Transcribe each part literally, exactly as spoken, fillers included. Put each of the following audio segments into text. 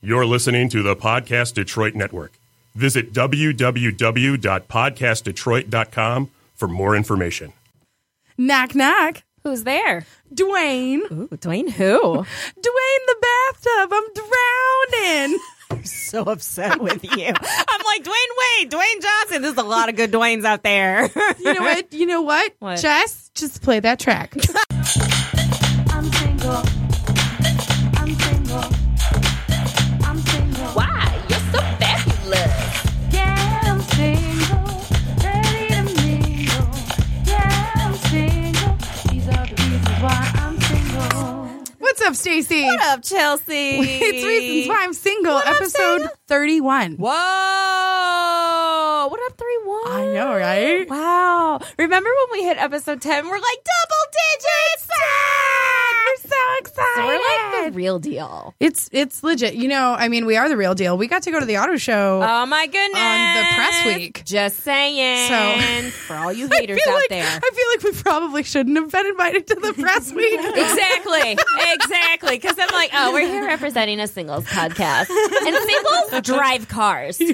You're listening to the Podcast Detroit Network. Visit w w w dot podcast detroit dot com for more information. Knock, knock. Who's there? Dwayne. Ooh, Dwayne who? Dwayne the bathtub. I'm drowning. I'm so upset with you. I'm like, Dwayne Wade, Dwayne Johnson. There's a lot of good Dwaynes out there. You know what? You know what? What? Jess, just play that track. I'm single. I'm single. I'm single. Why? You're so fabulous. Yeah, I'm single. Ready to mingle. Yeah, I'm single. These are the reasons why I'm single. What's up, Stacy? What up, Chelsea? It's Reasons Why I'm Single, What up, episode Sarah? thirty-one. Whoa. What up, three one? I know, right? Wow. Remember when we hit episode ten? We're like, double digits. We're so excited. So we're like the real deal. It's it's legit. You know, I mean, we are the real deal. We got to go to the auto show. Oh, my goodness. On the press week. Just saying. So- for all you I haters feel out like, there. I feel like we probably shouldn't have been invited to the press week. Exactly. Exactly. Because I'm like, oh, we're here representing a singles podcast. And singles drive cars. Um,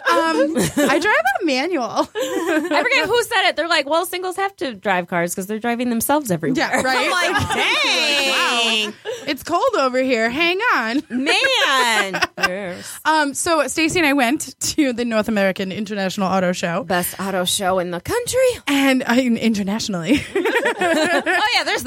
I drive a manual. I forget who said it. They're like, well, singles have to drive cars because they're driving themselves everywhere. Yeah, right? I'm like, dang. Wow. It's cold over here. Hang on. Man. Yes. Um, so Stacy and I went to the North American International Auto Show. Best auto show in the country. And I mean, internationally. Oh, yeah, there's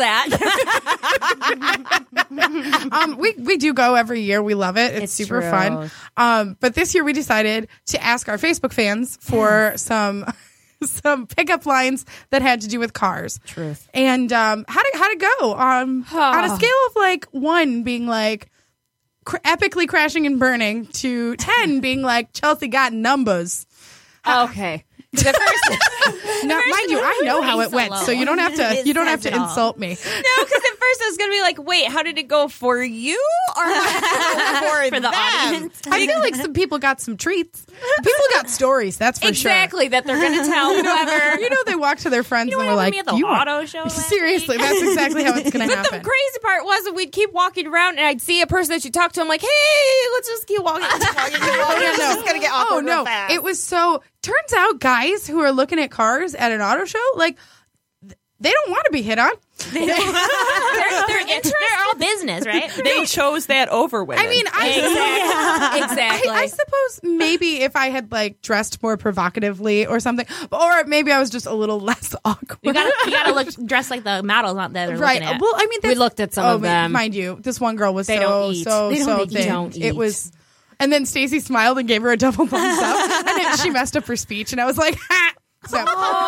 that. um, we, we do go every year. We love it. It's, It's super true. fun. Um, but this year we decided to ask our Facebook fans for some some pickup lines that had to do with cars. Truth. And um, how to how to go um, on a scale of like one being like cr- epically crashing and burning to ten being like Chelsea got numbers. Okay. The first, Now, mind you, I know how it so went, low. so you don't have to It you don't have says to it all. insult me. no, because at first I was going to be like, wait, how did it go for you or for, For the them? audience. I feel like some people got some treats. People got stories, that's for sure. Exactly, that they're going to tell whoever. You know, they walk to their friends You know and what they're happened like, to me at the "You want-" auto show last Seriously, that's exactly how it's going to But the happen. crazy part was that we'd keep walking around and I'd see a person that you talk to. I'm like, hey, let's just keep walking. Keep walking, keep walking. Oh, yeah, It's no. just going to get awkward Oh, no. real fast. It was so. Turns out, guys who are looking at cars at an auto show, like, th- they don't want to be hit on. They're, they're, interested. They're all business, right? They chose that over women. I mean, I, Exactly. I, I suppose maybe if I had, like, dressed more provocatively or something, or maybe I was just a little less awkward. You gotta, you gotta look dressed like the models out there. They're Right. Looking at. Well, I mean, We that's, looked at some oh, of ma- them. Mind you, this one girl was They so don't eat. so They don't so eat. thin. Don't It eat. was, and then Stacy smiled and gave her a double thumbs up, and then she messed up her speech, and I was like, ha! So,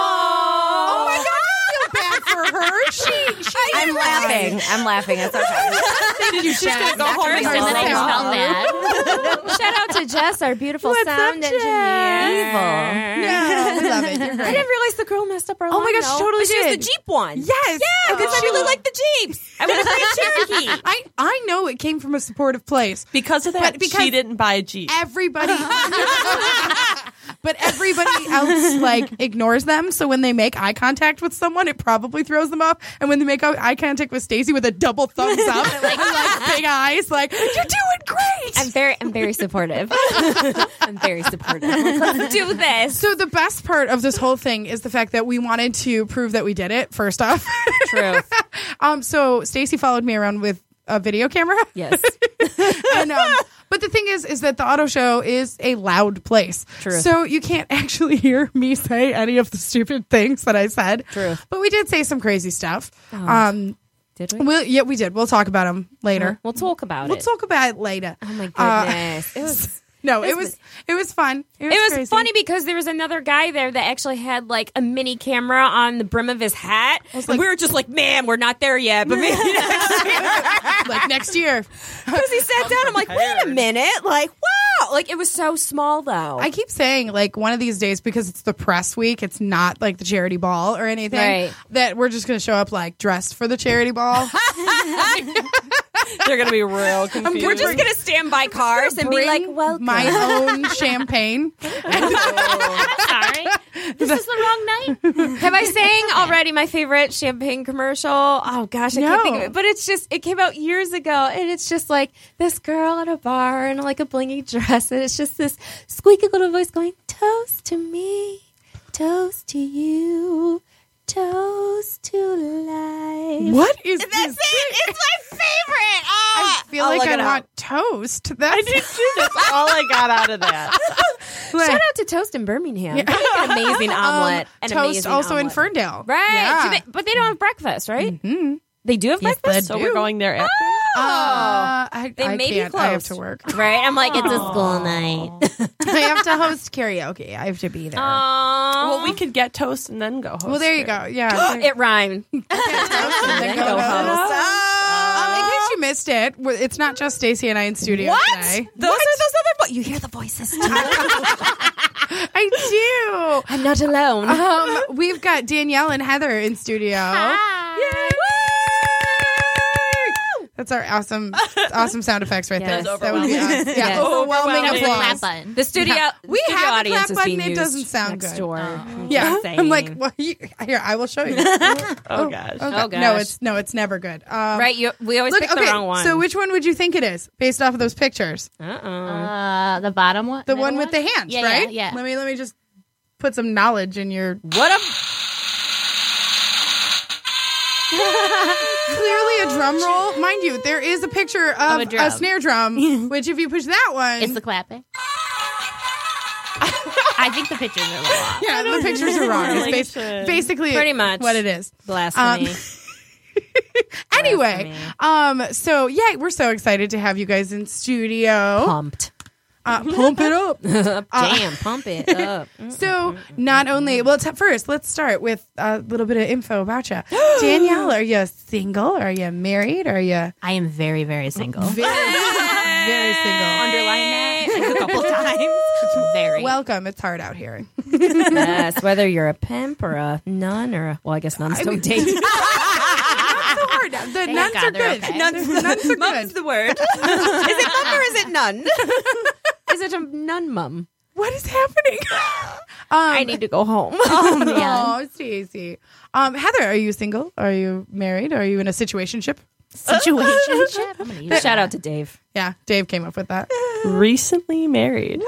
oh my god, I feel bad for her. She, she I'm laughing. I'm laughing. It's okay. Did you she's gonna go home First, and and then I just Oh. felt bad. Shout out to Jess, our beautiful What's sound up, engineer. No, we love it. You're I great. didn't realize the girl messed up her Oh my line, gosh, though. totally But she was did. the Jeep one. Yes. Yeah, because I really like the Jeeps. I want to say Cherokee. I, I know it came from a supportive place. because of that, But because- she didn't buy a Jeep. Everybody, but everybody else like ignores them. So when they make eye contact with someone, it probably throws them off. And when they make eye contact with Stacy with a double thumbs up, and like, like big eyes, like you're doing great. I'm very, I'm very supportive. I'm very supportive. Let's do this. So the best part of this whole thing is the fact that we wanted to prove that we did it. First off, True. um, so Stacy followed me around with a video camera. Yes. and, um, but the thing is, is that the auto show is a loud place. True. So you can't actually hear me say any of the stupid things that I said. True. But we did say some crazy stuff. Um, Did we? we'll, yeah, we did. We'll talk about them later. We'll talk about We'll it. talk about it later. Oh my Uh, goodness. it was. no, it This was was- it was fun. It was, It was crazy. funny because there was another guy there that actually had like a mini camera on the brim of his hat. like- and we were just like, man, we're not there yet. But maybe next year. like next year. Because he sat down, I'm like, wait a minute. Like, wow. Like, it was so small, though. I keep saying, like, one of these days, because it's the press week, it's not like the charity ball or anything, Right. that we're just going to show up, like, dressed for the charity ball. They're going to be real confused. We're just going to stand by cars and be Bring like, welcome. my own champagne. Sorry. This is the wrong night. Have I sang already my favorite champagne commercial? Oh gosh, I No. can't think of it. But it's just it came out years ago, and it's just like this girl at a bar in like a blingy dress, and it's just this squeaky little voice going, "Toast to me, toast to you, toast to life." What is That's this? it. It's my favorite. Oh, I feel I'll like look I it up. want toast. That's I did too. That's all I got out of that. Shout out to Toast in Birmingham. They make an amazing omelet. An Um, toast amazing also in omelet. Ferndale. Right. Yeah. Do they, but they don't have breakfast, right? Mm-hmm. They do have Yes, breakfast? they So do. we're going there after. Uh, I, They I may be can't. I have closed. to work. Right? I'm like, it's a school night. I have to host karaoke. I have to be there. Aww. Well, we could get toast and then go host. well, there you it. go. Yeah. It rhymed. And then go go host. host. Um, in case you missed it, we're- it's not just Stacey and I in studio What? today. Those are those other vo- You hear the voices too. I I'm not alone. do. Um, we've got Danielle and Heather in studio. Yay. That's our awesome, awesome sound effects right Yes. there. That would be awesome. Yeah, Yes. overwhelming Overwhelming. applause. button. The studio, Yeah. We studio have a audience clap is button, being it used doesn't sound next good. door. Yeah, Just I'm like, saying. well, you, here, I will show you. Oh, gosh. Okay. Oh, No, gosh. it's no, it's never good. Um, Right, you, we always Look, pick okay. the wrong one. So, which one would you think it is based off of those pictures? Uh-uh. Uh, the bottom one. The middle one with the hands, Yeah, right? Yeah, yeah. Let me let me just put some knowledge in your. What a Clearly a drum roll, mind you. There is a picture of, a a, drum. snare drum, which if you push that one, It's the clapping. I think the pictures are a little off. yeah, the pictures are wrong. It's bas- Correlation. basically Pretty much. what it is. blasphemy. Anyway, um, so yeah, we're so excited to have you guys in studio. Pumped. Uh, pump it up. Damn, pump it up. So not only, well, t- first let's start with a little bit of info about you. Danielle, are you single? Are you married? Are you I am very, very single. very, very single? Underline that like a couple times. Very. Welcome. It's hard out here. Yes, whether you're a pimp or a nun or a, well, I guess nuns don't date. Not so hard. The Thank nuns God are they're good. okay. Nuns, nuns are good. the word. Is it mum or is it nun? Is it a nun mum? What is happening? um, I need to go home. Oh, man. Oh, Stacey. Um, Heather, are you single? Are you married? Are you in a situationship? Situationship. I'm gonna use Shout that. out to Dave. Yeah, Dave came up with that. Recently married.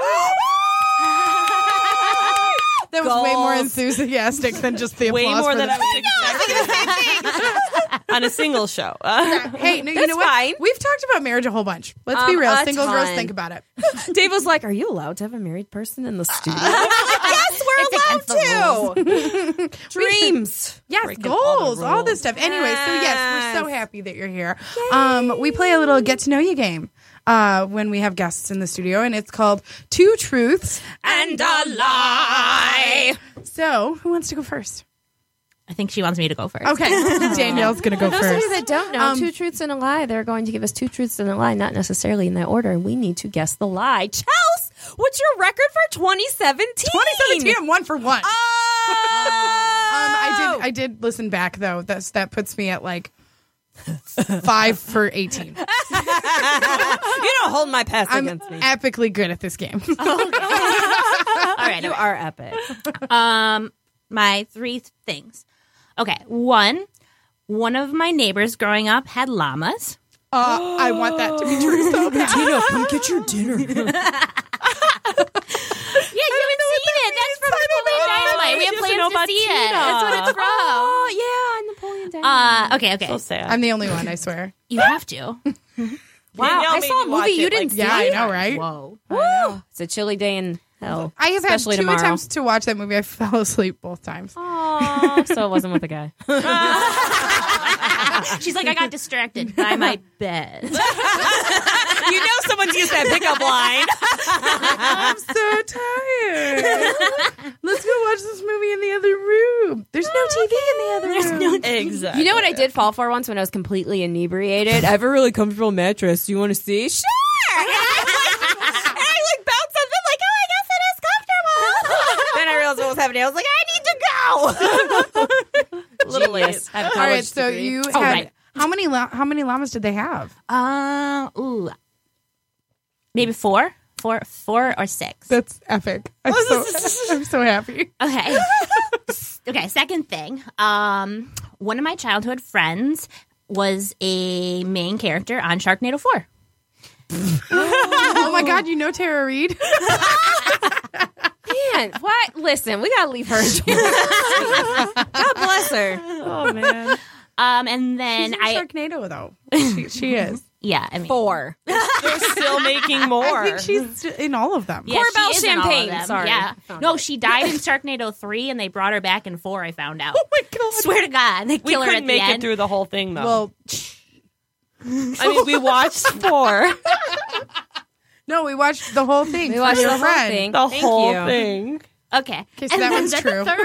That was way more Goals. enthusiastic than just the Way applause more for than the- I was expecting on a single show. Uh, Hey, no, you That's know what? fine. We've talked about marriage a whole bunch. Let's be Um, real. a Single girls ton. think about it. Dave was like, "Are you allowed to have a married person in the studio?" Yes, we're allowed to. Dreams. Yes, Breaking all the goals, all, rules. this stuff. Anyway, so yes, we're so Yes. happy that you're here. Um, we play a little get to know you game uh, when we have guests in the studio, and it's called Two Truths. And a lie. So, who wants to go first? I think she wants me to go first. Okay, Danielle's going to go Those of you first. that don't know, Um, two truths and a lie, they're going to give us two truths and a lie, not necessarily in that order. We need to guess the lie. Chels, what's your record for twenty seventeen? twenty seventeen, I'm one for one. Oh! Um, I did. I did listen back though. That's that puts me at like five for eighteen. You don't hold my pass I'm against me. epically good at this game. All right. You are epic. Um, my three th- things. Okay. One, one of my neighbors growing up had llamas. Uh, I want that to be true. So bad. Tina, come get your dinner. Yeah, you haven't seen it. That's from Napoleon Dynamite. We have She doesn't plans know to about see it. Tina. That's what it's from. Oh, yeah, Napoleon Dynamite. Uh, okay, okay. so sad. I'm the only one, I swear. You have to. Wow, Danielle I made saw a me watch movie you it, didn't like, see. Yeah, I know, right? Whoa. Woo. It's a chilly day in hell. I have had Especially two tomorrow. attempts to watch that movie. I fell asleep both times. Oh, so it wasn't with a guy. She's like, I got distracted by my bed. You know someone's used that pickup line. I'm so tired. Let's go watch this movie in the other room. There's no T V in the other room. Exactly. You know what I did fall for once when I was completely inebriated? I have a really comfortable mattress. Do you want to see? Sure. And I like bounced up and like, oh, I guess it is comfortable. Then I realized what was happening. I was like, I need to go. Little late. I have a All college right, so degree. you had Oh, right. how many la- how many llamas did they have? Uh, ooh. Maybe four? four, four or six. That's epic. I'm so, I'm so happy. Okay. Okay. Second thing. Um, one of my childhood friends was a main character on Sharknado four. Oh my God, you know Tara Reid? Man, what? Listen, we gotta leave her. God bless her. Oh man. Um, and then She's in I, Sharknado, though. She, she is. yeah, I mean, Four. They're still making more. I think she's in all of them. Yeah, Corbell she is in all of Champagne, them. sorry. Yeah. Found No, it. she died in Sharknado three, and they brought her back in four. I found out. Oh my God. Swear to God, they we kill her couldn't at make the it end. through the whole thing though. Well, I mean, we watched four. no, we watched the whole thing. We for watched your the whole friend. thing. The Thank whole you. thing. Okay, Okay, so and that then one's the true. Third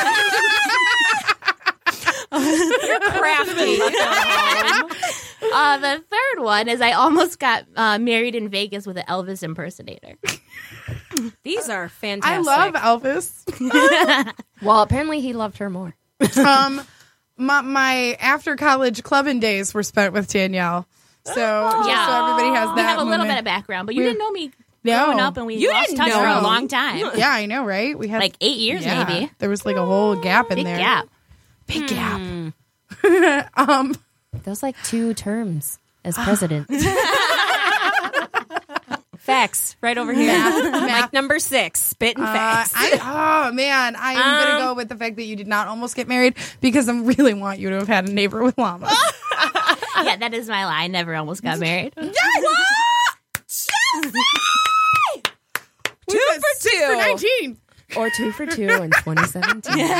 Crafty. uh, the third one is I almost got uh, married in Vegas with an Elvis impersonator. These are I fantastic. love Elvis. Well, apparently he loved her more. um, my, my after college clubbing days were spent with Danielle. So, just Yeah. so everybody has that. We have a little moment. bit of background, but you We- didn't know me No. growing up, and we You lost didn't touch know for a me. long time, Yeah, I know, right? We had like eight years yeah, maybe. There was like a whole gap in Big there. gap. Big Hmm. gap. um, Those like two terms as president. Facts right over here. Like number six, spit and uh, facts. I, oh man, I am gonna go with the fact that you did not almost get married because I really want you to have had a neighbor with llamas. Yeah, that is my lie. I never almost got married. Two for Six two. for nineteen. Or two for two in twenty seventeen. Whoa!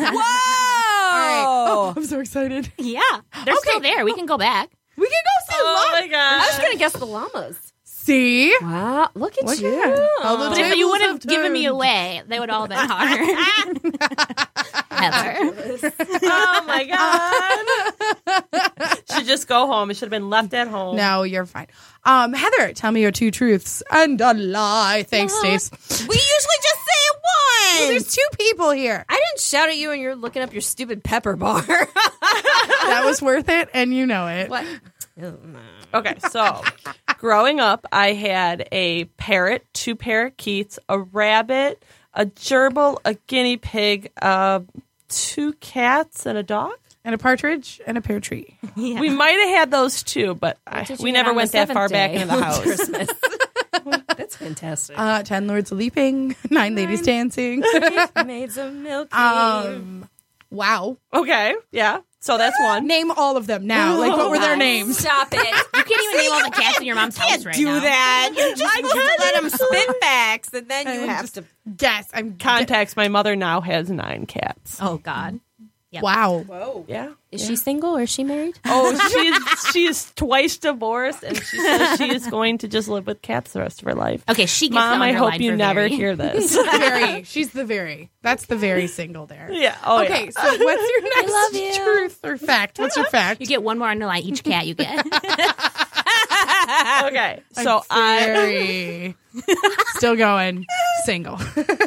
Oh, I'm so excited. Yeah, they're still there. We can go back. We can go see Oh llamas. my gosh. I was going to guess the llamas. See? Wow, look at Look you. at it. All the But if you tables would have have given me turned. away, they would all have been harder. Heather. Oh my god. Should just go home. It should have been left at home. No, you're fine. Um, Heather, tell me your two truths and a lie. Thanks, Stace. We usually just say it once. There's two people here. I didn't shout at you and you're looking up your stupid pepper bar. That was worth it, and you know it. What? Okay, so growing up, I had a parrot, two parakeets, a rabbit, a gerbil, a guinea pig, uh, two cats, and a dog. And a partridge and a pear tree. We might have had those too, but I, did you we get never on the went that far seventh back day into the of house. Christmas? That's fantastic. Uh, ten lords a leaping, nine ladies dancing. Maids of milk. um, wow. Okay, yeah. So that's one. Name all of them now. Like, what were their names? Stop it. You can't even name all the cats in your mom's house right do now. that. You just let them spit facts, and then you And have just- to. Guess. I'm Context, my mother now has nine cats. Oh God. Yep. Wow. Whoa. Yeah. Is she single or is she married? Oh, she's she is twice divorced, and she says she is going to just live with cats the rest of her life. Okay, she gets Mom, the I hope underline you for never very. hear this. Very. She's the very. That's the very single there. Yeah. Oh, Okay, so what's your next love you. truth or fact? What's your fact? You get one more underline each cat you get. yeah. Okay. So I'm I very still going single.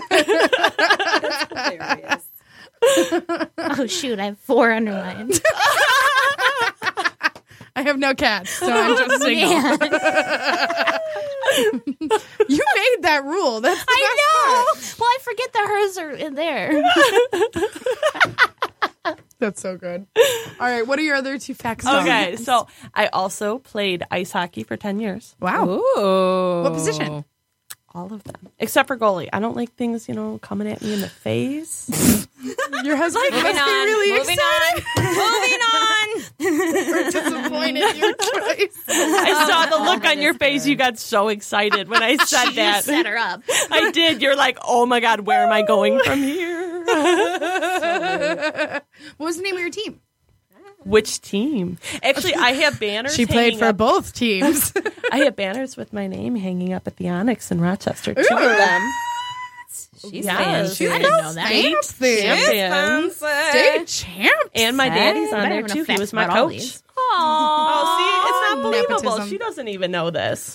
Oh shoot, I have four underlines. I have no cats, so I'm just single. Man. You made that rule. That's the I best know. Well, I forget that hers are in there. part. That's so good. All right, what are your other two facts? okay. So I also played ice hockey for ten years. Wow. Ooh. What position? All of them, except for goalie. I don't like things, you know, coming at me in the face. Your husband must Moving be on. really Moving excited on. Moving on. or disappointed in your choice. I saw the look on your face. You got so excited when I said She that. just set her up. I did. You're like, oh my god, where am I going from here? What was the name of your team? Which team? Actually, I have banners. She played hanging for up. both teams. I have banners with my name hanging up at the Onyx in Rochester. Two of them. She's Yes. I didn't know that. Fancy. Champions. State champ. And my daddy's on Better there have too. enough He facts was my about all coach. these. Oh, see, it's not believable. Nepotism. She doesn't even know this.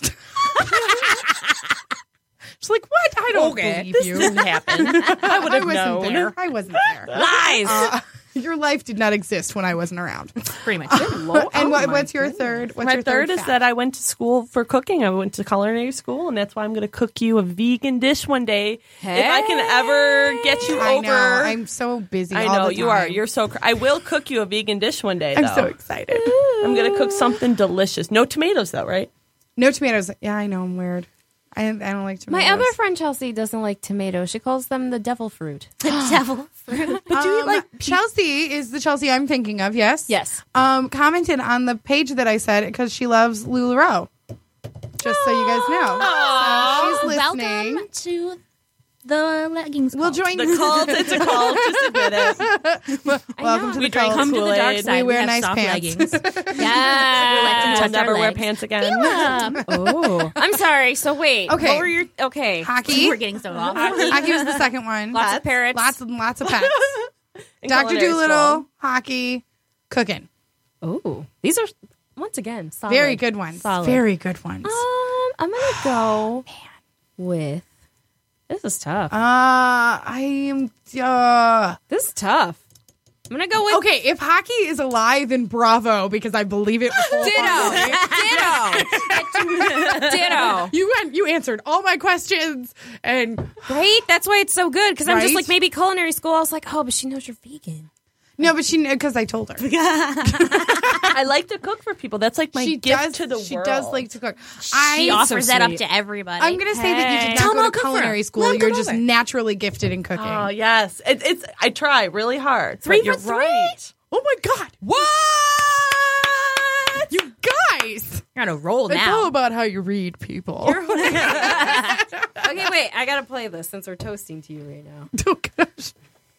She's like, what? I don't Okay, believe this you. didn't happen. I would I have wasn't known. there. I wasn't there. Lies. Uh, Your life did not exist when I wasn't around. Pretty much. and what, what's your third? What's My your third, third is fact? that I went to school for cooking. I went to culinary school, and that's why I'm going to cook you a vegan dish one day. If I can ever get you I over. know. I'm so busy. I all know the you are. time. You're so. Cr- I will cook you a vegan dish one day. I'm though. so excited. I'm going to cook something delicious. No tomatoes, though, right? No tomatoes. Yeah, I know. I'm weird. I I don't like tomatoes. My other friend Chelsea doesn't like tomatoes. She calls them the devil fruit. Devil. But do you like Chelsea? Is the Chelsea I'm thinking of? Yes. Yes. Um, commented on the page that I said because she loves LuLaRoe. Just so you guys know. So she's listening. Welcome to the leggings. We'll cult. join The cult. It's a cult. Just admit it. Welcome to We the drink cult. Come to the dark Kool-Aid. side. We wear have nice soft pants. leggings. Yeah. I'll never wear pants again. Oh, I'm sorry. So wait. Okay. What were your okay? Hockey. We're getting so off. Hockey was the second one. Lots of parrots. Lots and lots of pets. In Doctor culinary Doolittle, school. hockey, cooking. Oh, these are once again solid. Very good ones. Solid. Very good ones. Um, I'm gonna go with. This is tough. Uh, I am. Uh, this is tough. I'm gonna go with okay, if hockey is alive, then bravo, because I believe it. Ditto. Ditto. Ditto. You went, you answered all my questions, and Right? That's why it's so good. Because I'm just Right? like, maybe culinary school. I was like, oh, but she knows you're vegan. no, but she because I told her I like to cook for people. That's like my she gift does. to the she world. does like to cook. She I offers that up sweet. to everybody. I'm gonna say that you did Tell not 'em go I'll to cook for culinary her. school. Let 'em You're come just over. naturally gifted in cooking. Oh yes, it, it's. I try really hard. Three but you're for three? right. Oh my god! What? You guys! You're on a roll It's all now. about how you read people. Okay, wait. I gotta play this since we're toasting to you right now. Oh gosh.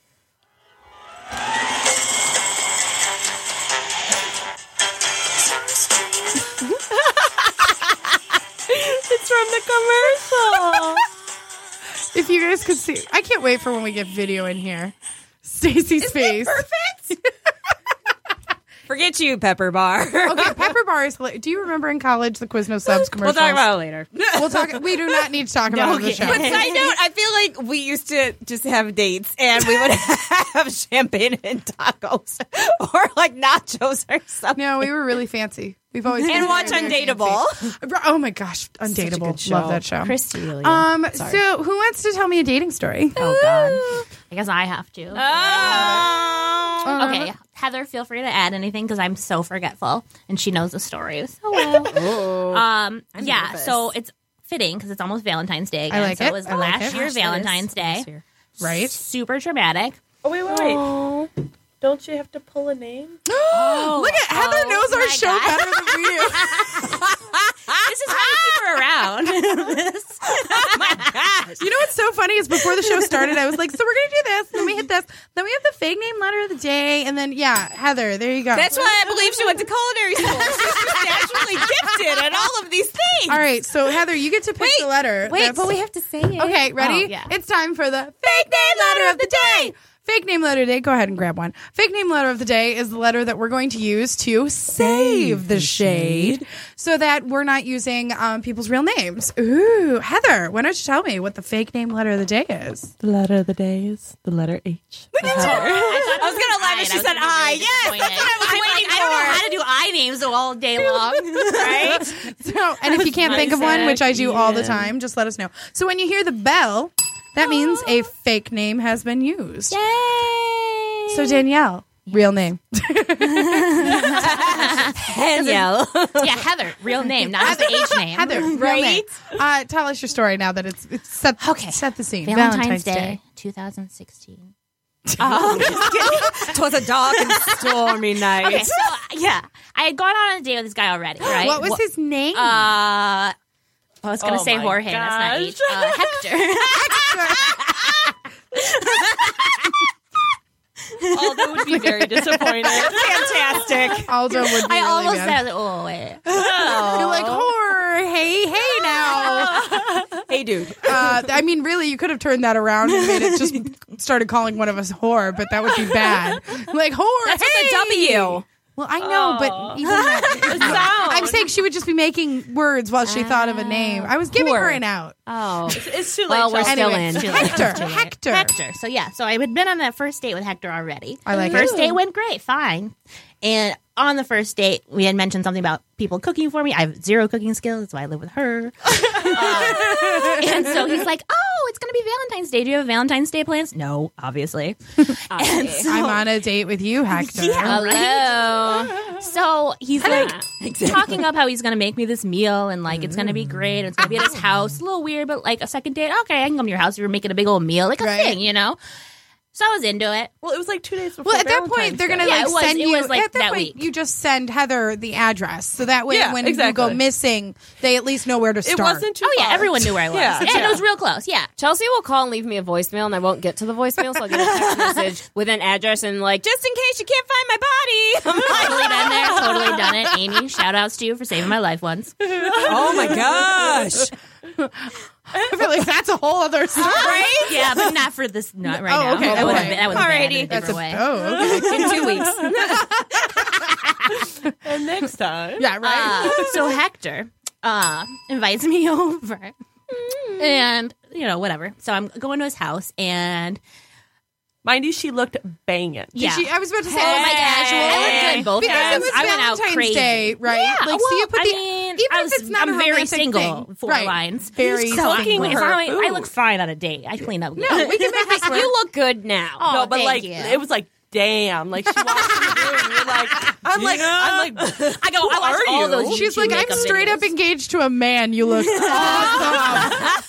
It's from the commercial. If you guys could see, I can't wait for when we get video in here. Stacy's face. Perfect. Forget you, Pepper Bar. Okay, Pepper Bar is hilarious. Do you remember in college the Quiznos Subs We'll commercials? talk about it later. We'll talk. We do not need to talk about it on the show. But side note, I feel like we used to just have dates and we would have champagne and tacos or like nachos or something. No, we were really fancy. We've always been And watch very, very Undateable. fancy. Oh my gosh, Undateable. good show. Love that show. Christy, really. Um. So, who wants to tell me a dating story? Oh God. I guess I have to. Oh. Okay, Heather, feel free to add anything because I'm so forgetful and she knows the story so well. um, yeah, nervous. so it's fitting because it's almost Valentine's Day again. I like so it. it was I like last it. year Gosh, that Valentine's is Day. last year. Right. Super dramatic. Oh wait, wait, wait. Don't you have to pull a name? Look at Heather oh knows our my show God. better than we do. This is how to keep her around. You know what's so funny is before the show started, I was like, so we're going to do this, then we hit this, then we have the fake name letter of the day, and then, yeah, Heather, there you go. That's why I believe she went to culinary school. She's just naturally gifted at all of these things. All right, so Heather, you get to pick Wait, the letter. Wait, That's- but we have to say it. Okay, ready? Oh, yeah. It's time for the fake name letter of the day. Fake name letter of the day. Go ahead and grab one. Fake name letter of the day is the letter that we're going to use to save the shade so that we're not using um, people's real names. Ooh, Heather, why don't you tell me what the fake name letter of the day is? The letter of the day is the letter H. I, I was gonna laugh if she said I. Yes, that's what I was waiting I don't know for. how to do I names all day long, right? So, and if you can't think of one, which I do all the time, just let us know. So when you hear the bell, that means a fake name has been used. Yay! So Danielle, real name. Danielle. Yeah, Heather, real name, not just the H name. Heather, real Right? name. Uh, tell us your story now that it's, it's set, Okay. set the scene. Valentine's, Day, twenty sixteen. It was a dark and stormy night. Okay, so yeah, I had gone on a date with this guy already, right? What was his name? Uh, I was going to Oh say my Jorge. That's not H. gosh. Uh, Hector. Aldo would be very disappointed. Fantastic. Aldo would be I really almost bad. said, oh wait. You're like, whore, hey, hey now. Hey, dude. Uh, I mean, really, you could have turned that around and made it just started calling one of us whore, but that would be bad. Like, whore, That's hey. with a W. Well, I know, but even that, I'm saying she would just be making words while she thought of a name. I was giving her an out. Oh. It's too late. Well, we're Chelsea. still Anyway, in. Too late. Hector, It's too late. Hector. Hector. So yeah, so I had been on that first date with Hector already. I like First it. date went great, fine. And on the first date, we had mentioned something about people cooking for me. I have zero cooking skills. That's why I live with her. uh, and so he's like, "Oh, it's going to be Valentine's Day. Do you have Valentine's Day plans?" No, obviously. And so, I'm on a date with you, Hector. Hello. so he's like talking up how he's going to make me this meal and like it's going to be great. And it's going to be at his house. A little weird, but like a second date. Okay, I can come to your house. You're making a big old meal, like a Right. thing, you know. So I was into it. Well, it was like two days before. Well, at that Valentine's point, they're Day. gonna Yeah, like it was- send it you. was, like, at that, that point, week. you just send Heather the address, so that way Yeah, when exactly. you go missing, they at least know where to It start. wasn't too Oh yeah, far. everyone knew where I was, Yeah. and it was real close. Yeah. Chelsea will call and leave me a voicemail, and I won't get to the voicemail, so I'll get a text message with an address and like, just in case you can't find my body. Totally been there, totally done it. Amy, shout outs to you for saving my life once. Oh my gosh. I feel like that's a whole other story. Right? Yeah, but not for this, not right Oh, now. okay, That would have okay. been, that would have been in a Alrighty. different way. Oh, okay. In two weeks. And next time. Yeah, right. Uh, so Hector uh, invites me over, and you know whatever. So I'm going to his house, and Mind you, she looked banging. yeah, She, I was about to say, oh my like, gosh, casual. I looked good both because times. it was I went out Valentine's crazy. Day, right? Yeah, like, so you well, put I the mean, even I if was, it's not I'm a very romantic single. thing. Four right. lines, Very so I, cooking mean, if her I, I food. look fine on a date. I clean up. No, we can make this work. You look good now. Oh, no, but thank like you. it was like, damn, like she walked in the room. You're like, I'm like, I'm like, I go. I watch are all you? those. She's YouTube like, I'm makeup straight videos. up engaged to a man. You look awesome.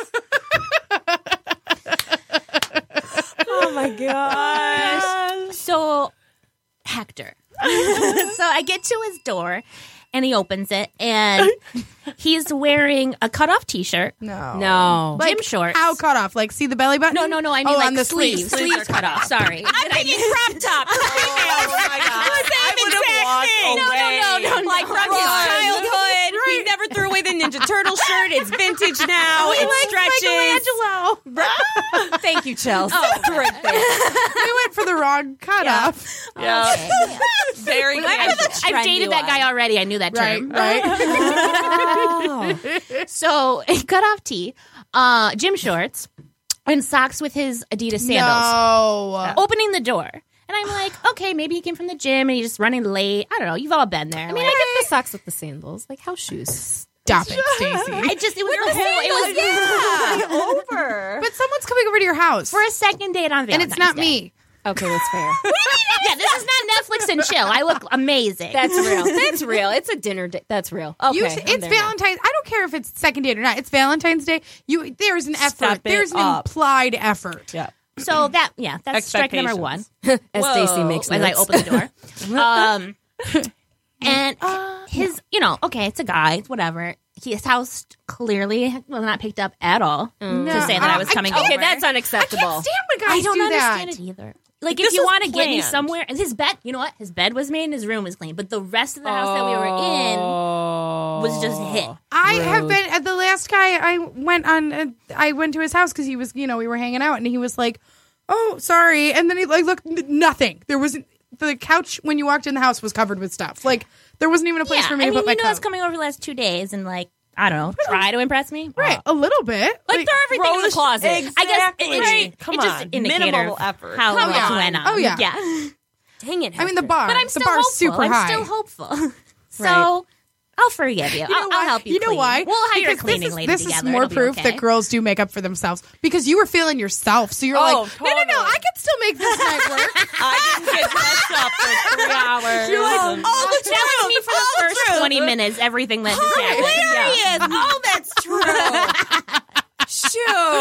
Oh my gosh. So, Hector. so I get to his door, and he opens it, and he's wearing a cutoff T-shirt, No, No. Like, gym shorts. How cut off? Like, see the belly button? No, no, no. I mean oh, like on the sleeves. sleeves. Sleeves, cut off. Sorry. I'm thinking crop top. oh my god, I would have walked No, away. no, no, no. Like from his childhood. He never threw away the Ninja Turtle shirt. It's vintage now. it stretches. Michelangelo. Thank you, Chelsea. Oh, right there. We went for the wrong cutoff. Yeah, Okay, yeah. very I've, casual. I've trend dated you that on. guy already. I knew that Right, term. right. So, cut off tee, uh, gym shorts, and socks with his Adidas sandals. No. Opening the door. And I'm like, okay, maybe he came from the gym and he's just running late. I don't know. You've all been there. I mean, I get the socks with the sandals, like house shoes. Stop it, Stacey. I just, it was the whole, it was over. But someone's coming over to your house. for a second date on and Valentine's it's not Day. me. Okay, that's fair. Yeah, this is not Netflix and chill. I look amazing. That's real. That's real. It's a dinner date. That's real. Okay, You, I'm it's there now. Valentine's. I don't care if it's second date or not. It's Valentine's Day. You, there's an effort. Step it There's an up. implied effort. Yeah. So that, yeah, that's strike number one. Expectations. As Stacey makes As I notes. open the door. um, and his, you know, okay, it's a guy, it's whatever. His house clearly was not picked up at all to say that I was I coming can't- over. Okay, that's I unacceptable. can't stand when guys I don't do understand that. it either. Like, This if you was want to get me planned. somewhere, and his bed, you know what? His bed was made and his room was clean, but the rest of the house that we were in was just hit. I have been at the last guy. I went on. Uh, I went to his house because he was, you know, we were hanging out, and he was like, "Oh, sorry," and then he like looked n- nothing. There wasn't the couch when you walked in the house was covered with stuff. Like there wasn't even a place Yeah, for me I to mean, put my you know, I was coat. coming over the last two days, and like, I don't know, try to impress me. Right, a little bit. Like, throw everything in the Rose- closet. I guess it, Exactly. it, Come it just on, indicator minimal of effort. how Come much on. went on. Oh, yeah. yeah. Dang it. I mean, the Hector. bar. But I'm the still bar's hopeful. super I'm high. still hopeful. So Right. I'll forgive you. You know I'll, why? I'll help you. You know clean. why? We'll hire Because a cleaning this is, lady this together. is more It'll be proof okay. that girls do make up for themselves because you were feeling yourself. So you're Oh, like, no, no, no, totally. I can still make this night work. I didn't get dressed up for three hours. You're like, and- all the That was me for the first twenty minutes. Everything that just happened. Yeah. Oh, that's true.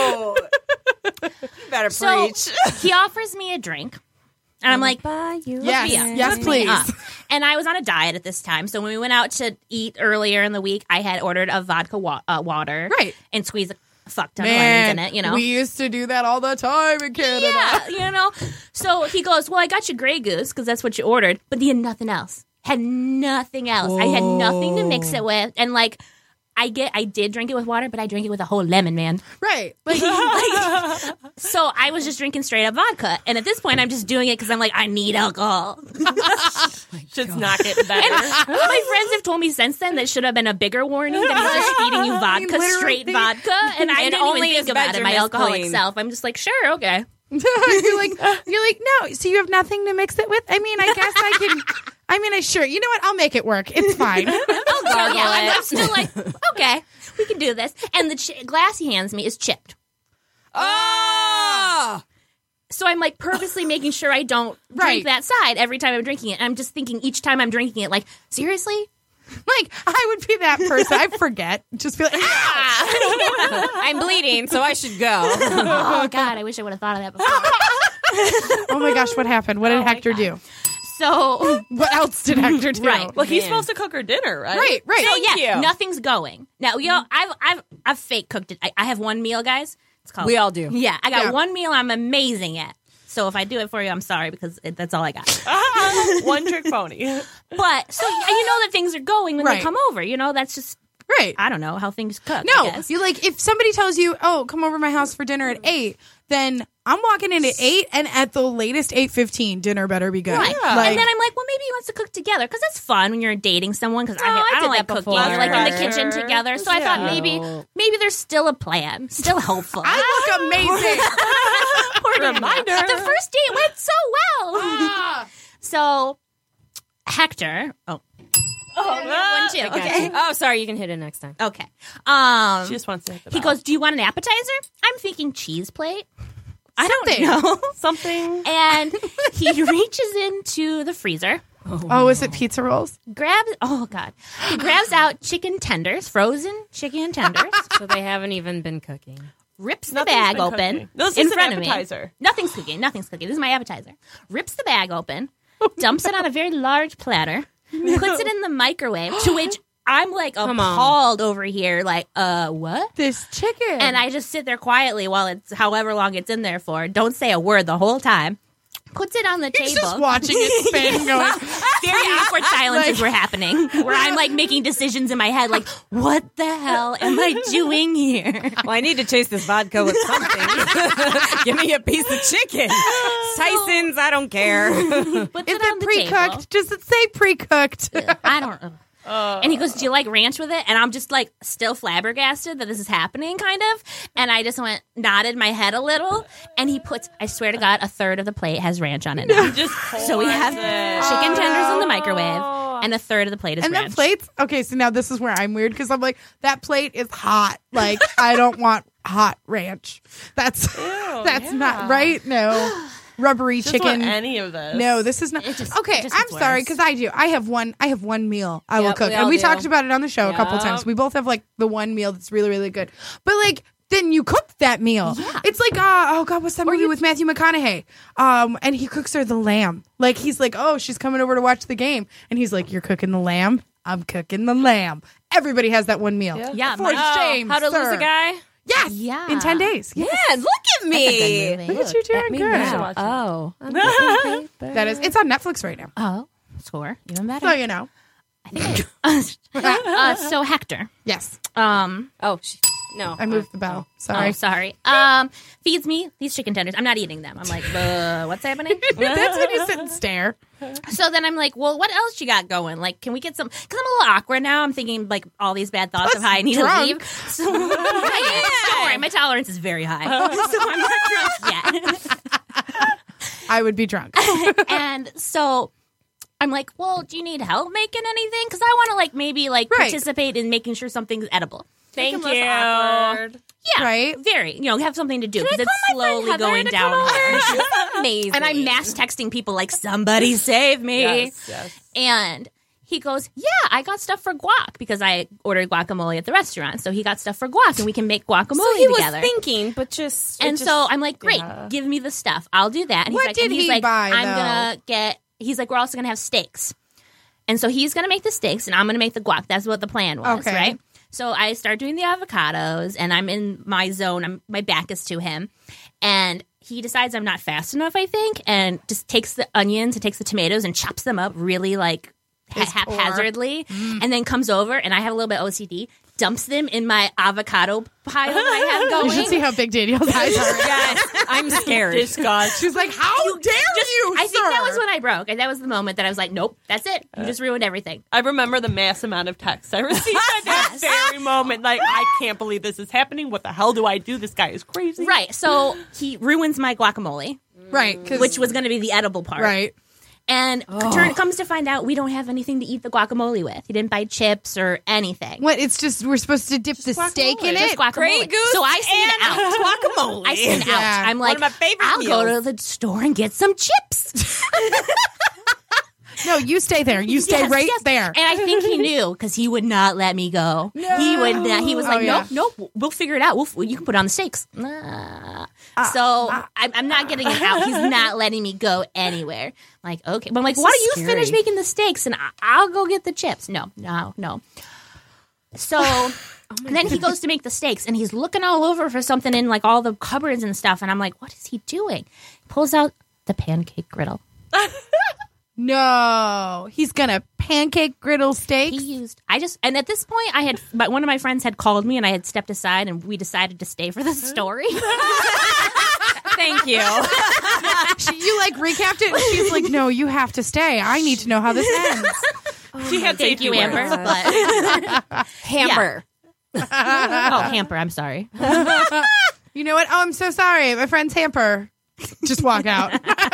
Shoot. You better So preach. he offers me a drink, and I'm like, Bye, you. Yes, Yeah. yes, please. Uh, and I was on a diet at this time, so when we went out to eat earlier in the week, I had ordered a vodka wa- uh, water, Right. and squeezed a fuck ton Man, of lemons in it. You know, we used to do that all the time in Canada. yeah, you know. So he goes, "Well, I got you Grey Goose because that's what you ordered, but he had nothing else. Had nothing else. I had nothing to mix it with, and like." I get, I did drink it with water, but I drank it with a whole lemon, man. Right. Like, Like, so I was just drinking straight up vodka, and at this point, I'm just doing it because I'm like, I need alcohol. Shit's not getting better. My friends have told me since then that should have been a bigger warning that he's just feeding you vodka, Literally. straight vodka, and I And didn't only even his think about it. bedroom My is alcoholic clean. self, I'm just like, sure, okay. you're like, you're like, no, so you have nothing to mix it with? I mean, I guess I can, I mean, I sure, you know what? I'll make it work. It's fine. I'll gargle Yeah, it. I'm still like, okay, we can do this. And the ch- glass he hands me is chipped. Oh! So I'm like purposely making sure I don't Right. drink that side every time I'm drinking it. And I'm just thinking each time I'm drinking it, like, seriously? Like, I would be that person. I forget. Just be like, ah! I'm bleeding, so I should go. Oh, God, I wish I would have thought of that before. Oh my gosh, what happened? What did Hector do? So, What else did Hector do? Right. Well, he's Man. supposed to cook her dinner, right? Right, right. so Thank yeah, you. nothing's going. Now, you know, I've, I've, I've fake cooked it. I, I have one meal, guys. It's called. We all do. Yeah, I got Yeah. one meal I'm amazing at. So if I do it for you, I'm sorry because it, that's all I got. One trick pony. But so yeah, you know that things are going when Right. they come over. You know, that's just Right. I don't know how things cook. I No, guess. you like if somebody tells you, "Oh, come over to my house for dinner at eight," then I'm walking in at eight, and at the latest eight fifteen, dinner better be good. Right. Like, And then I'm like, well, maybe he wants to cook together because that's fun when you're dating someone. Because I, Oh, I I did don't like that cooking, before. like in the Pressure. kitchen together. So I thought Yeah. maybe maybe there's still a plan, still hopeful. I look amazing. Reminder. The first date went so well. Ah. So Hector, oh, one too. Okay, Oh, sorry. You can hit it next time. okay. Um, She just wants to hit the he bell. goes, "Do you want an appetizer?" I'm thinking cheese plate. I Something. don't know. something. And he reaches into the freezer, Oh, is it pizza rolls? grabs, oh God, he grabs out chicken tenders, frozen chicken tenders, So they haven't even been cooking. rips the Nothing's bag been open cooking. No, this in is an front of me. appetizer. Nothing's cooking, nothing's cooking. This is my appetizer. Rips the bag open, dumps it on a very large platter, puts it in the microwave, to which I'm like Come on. appalled over here, like, uh, what? This chicken. And I just sit there quietly while it's however long it's in there for. Don't say a word the whole time. Puts it on the He's table. just watching it spin, going, Very awkward silences Like- were happening where I'm like making decisions in my head, like, what the hell am I doing here? Well, I need to chase this vodka with something. Give me a piece of chicken. Tyson's, I don't care. Puts "Is it on it the pre-cooked? table. Does it say pre-cooked?" I don't know. And he goes, "Do you like ranch with it?" And I'm just like still flabbergasted that this is happening, kind of. And I just went, nodded my head a little. And he puts, I swear to God, a third of the plate has ranch on it now. Just So we have pours it. chicken tenders in the microwave, and a third of the plate is And ranch. that plate's okay. So now this is where I'm weird because I'm like, that plate is hot. Like, I don't want hot ranch. That's that's yeah. not right. No, rubbery Just chicken. want any of this. No, this is not. It just- okay, it just I'm gets sorry worse. because I do. I have one. I have one meal I will Yep, cook, we and all we do. talked about it on the show a couple Yep. times. We both have like the one meal that's really really good. But like, then you cook that meal. Yeah. It's like, uh, oh god, what's that movie with Matthew McConaughey? Um, and he cooks her the lamb. Like he's like, oh, she's coming over to watch the game, and he's like, you're cooking the lamb. I'm cooking the lamb. Everybody has that one meal. Yeah, for my- shame. How to sir. lose a guy? Yes. Yeah. In ten days. Yes. Man, look at me. That's a good movie. Look at you doing Me good. now. Oh. That is. It's on Netflix right now. Oh, score. Even better. So you know. uh, so Hector, Yes. um, Oh, she, no. I moved the bell. Sorry. oh, sorry, um, feeds me these chicken tenders. I'm not eating them. I'm like, uh, what's happening? That's when you sit and stare. So then I'm like, well, what else you got going? Like, can we get some? Because I'm a little awkward now. I'm thinking like all these bad thoughts of Plus how I need drunk. to leave. So don't worry, my tolerance is very high. So I'm not drunk yet. I would be drunk. And so I'm like, well, do you need help making anything? Because I want to like maybe like Right. participate in making sure something's edible. Thank Make you. him less awkward. Yeah, Right. Very, you know, have something to do Can I because it's call my friend slowly Heather going to come down. over? Amazing. And I'm mass texting people like, somebody save me. Yes, yes. And he goes, yeah, I got stuff for guac because I ordered guacamole at the restaurant. So he got stuff for guac and we can make guacamole So he was together. thinking, but just. it and just- so I'm like, great, yeah. give me the stuff. I'll do that. And he's What like, did and he's he like, buy, I'm though? gonna get. He's like, we're also gonna have steaks. And so he's gonna make the steaks, and I'm gonna make the guac. That's what the plan was, Okay. right? So I start doing the avocados, and I'm in my zone. I'm, my back is to him, and he decides I'm not fast enough, I think, and just takes the onions and takes the tomatoes and chops them up really like ha- Piss poor. haphazardly, and then comes over, and I have a little bit of O C D. dumps them in my avocado pile that I have You going. should see how big Danielle's eyes are. Yes, I'm scared. Disgust. She's like, how dare you, I think sir? that was when I broke. And that was the moment that I was like, nope, that's it. You just ruined everything. I remember the mass amount of texts I received at that very moment. Like, I can't believe this is happening. What the hell do I do? This guy is crazy. Right. So he ruins my guacamole, Right. 'cause- which was going to be the edible part. right. And turn, it comes to find out we don't have anything to eat the guacamole with. He didn't buy chips or anything. What? It's just, we're supposed to dip the steak in Just it? guacamole. Grey Goose so I send it out. guacamole. I send it Yeah. out. I'm One like, of my favorite I'll go meals. to the store and get some chips. No, you stay there. You stay Yes, right yes. there. And I think he knew because he would not let me go. He would not. He was Oh, like, yeah. nope, nope, we'll figure it out. We'll, f- you can put it on the steaks. Nah. so I'm, I'm not getting it out. He's not letting me go anywhere. Like, okay. But I'm like, why don't you scary. finish making the steaks and I- I'll go get the chips? No, no, no. So and then he goes to make the steaks and he's looking all over for something in like all the cupboards and stuff. And I'm like, what is he doing? He pulls out the pancake griddle. No. He's going to pancake griddle steaks? He used. I just and at this point, I had. But one of my friends had called me, and I had stepped aside, and we decided to stay for the story. Thank you. She, you like recapped it, and she's like, no, you have to stay. I need to know how this ends. She had Thank safety you, words. Amber. But Hamper. oh, Hamper, I'm sorry. You know what? Oh, I'm so sorry. My friend's hamper. Just walk out.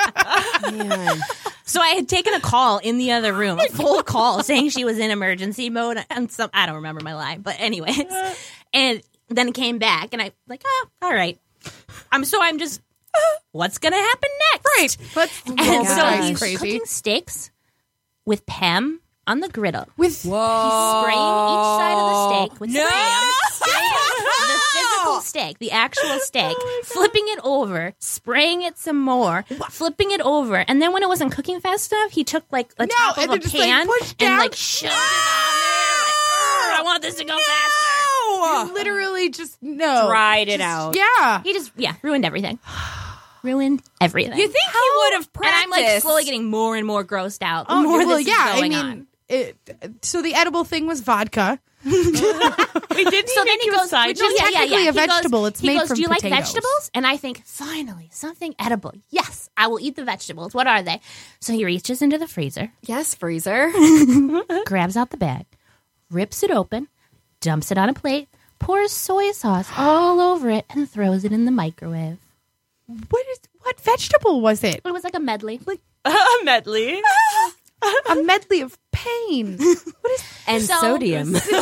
So I had taken a call in the other room, a full call, saying she was in emergency mode, and some I don't remember my line, but anyways, and then it came back, and I like, oh, all right. I'm so I'm just, what's gonna happen next? Right. Let's And roll the so dice, he's crazy. cooking steaks with Pam on the griddle. With He's spraying each side of the steak with No! Spam. Spraying the physical steak, the actual steak, flipping it over, spraying it some more, flipping it over, and then when it wasn't cooking fast enough, he took like a No, top and of a then just, like, pan pushed down. and like shoved it on there. Like, I want this to go faster. you literally just no. Dried it out. Yeah. He just yeah ruined everything. Ruined everything. You think he would have and practiced? I'm like slowly getting more and more grossed out. The Oh, more well, this yeah. is going I mean, on. it, so the edible thing was vodka. Wait, didn't he So then make he you goes, a side which is dish? technically a He goes- vegetable. It's he made goes, from do you like potatoes." vegetables? And I think, finally, something edible. Yes, I will eat the vegetables. What are they? So he reaches into the freezer, Yes, freezer. grabs out the bag, rips it open, dumps it on a plate, pours soy sauce all over it, and throws it in the microwave. What is what vegetable was it? It was like a medley. A medley. A medley of pain. What is And So- sodium. About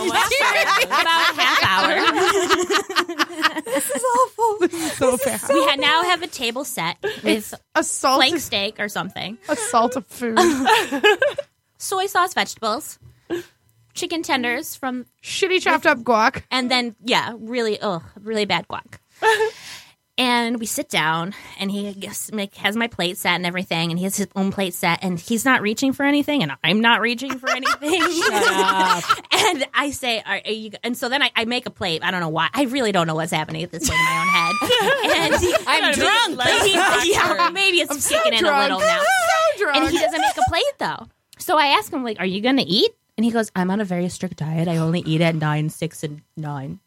a half hour. so bad? We ha- now have a table set with A salt flank of, steak or something, a salt of food. soy sauce vegetables, chicken tenders from Shitty chopped up guac. and then yeah, really, ugh, really bad guac. And we sit down, and he gets, make, has my plate set and everything, and he has his own plate set, and he's not reaching for anything, and I'm not reaching for anything. And I say, are, are you? And so then I, I make a plate. I don't know why. I really don't know what's happening at this point in my own head. And he, I'm drunk. but he- yeah, maybe it's kicking in a drunk. little now. So drunk. And he doesn't make a plate though. So I ask him, like, are you going to eat? And he goes, I'm on a very strict diet. I only eat at nine, six, and nine.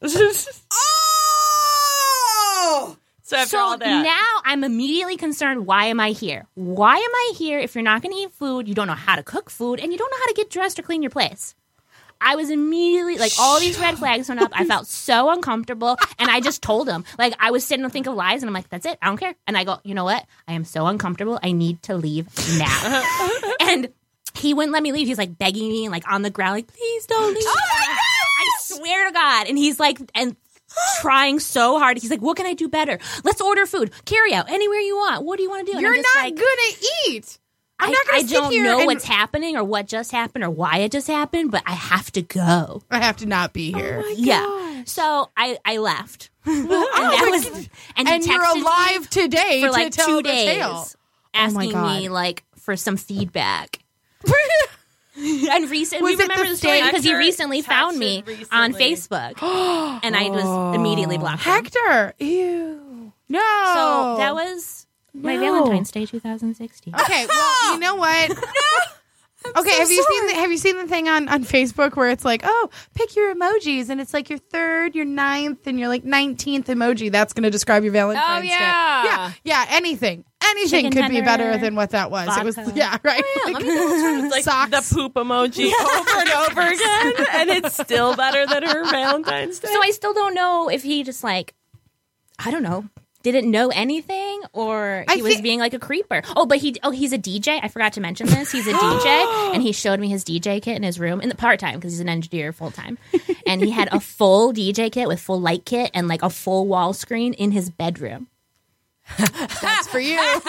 So after So all that, now I'm immediately concerned. Why am I here? Why am I here if you're not going to eat food, you don't know how to cook food, and you don't know how to get dressed or clean your place? I was immediately, like, all these red flags went up. I felt so uncomfortable, and I just told him. Like, I was sitting and think of lies, and I'm like, that's it. I don't care. And I go, you know what? I am so uncomfortable. I need to leave now. And he wouldn't let me leave. He's, like, begging me and, like, on the ground, like, please don't leave. Oh, my God! I swear to God. And he's like, and trying so hard. He's like, what can I do better? Let's order food. Carry out. Anywhere you want. What do you want to do? And You're I'm just not like, gonna eat. I'm I, not gonna I sit don't here know and what's happening or what just happened or why it just happened, but I have to go. I have to not be here. Yeah. So I, I left. and that was and, he and you're texted me alive today for to like tell two the days tale. asking God. me like for some feedback. And recently, Was we it remember the the story because he Hector recently found me texted on recently. Facebook, and I was immediately blocked him. Hector, ew. No. So that was my No. Valentine's Day twenty sixteen. Okay, well, you know what? Okay, so have you sorry. seen the, have you seen the thing on, on Facebook where it's like, oh, pick your emojis, and it's like your third, your ninth, and your like nineteenth emoji. That's going to describe your Valentine's Oh, Day. yeah. yeah, yeah. Anything, anything Chicken could be tender, better than what that was. It was, vodka. yeah, right. Yeah, let me double check. It's like Socks. the poop emoji over and over again, and it's still better than her Valentine's Day. So I still don't know if he just like, I don't know, didn't know anything or I he was thi- being like a creeper. Oh, but he, oh, he's a D J. I forgot to mention this. He's a D J and he showed me his D J kit in his room in the part time because he's an engineer full time. And he had a full D J kit with full light kit and like a full wall screen in his bedroom. That's for you. Someone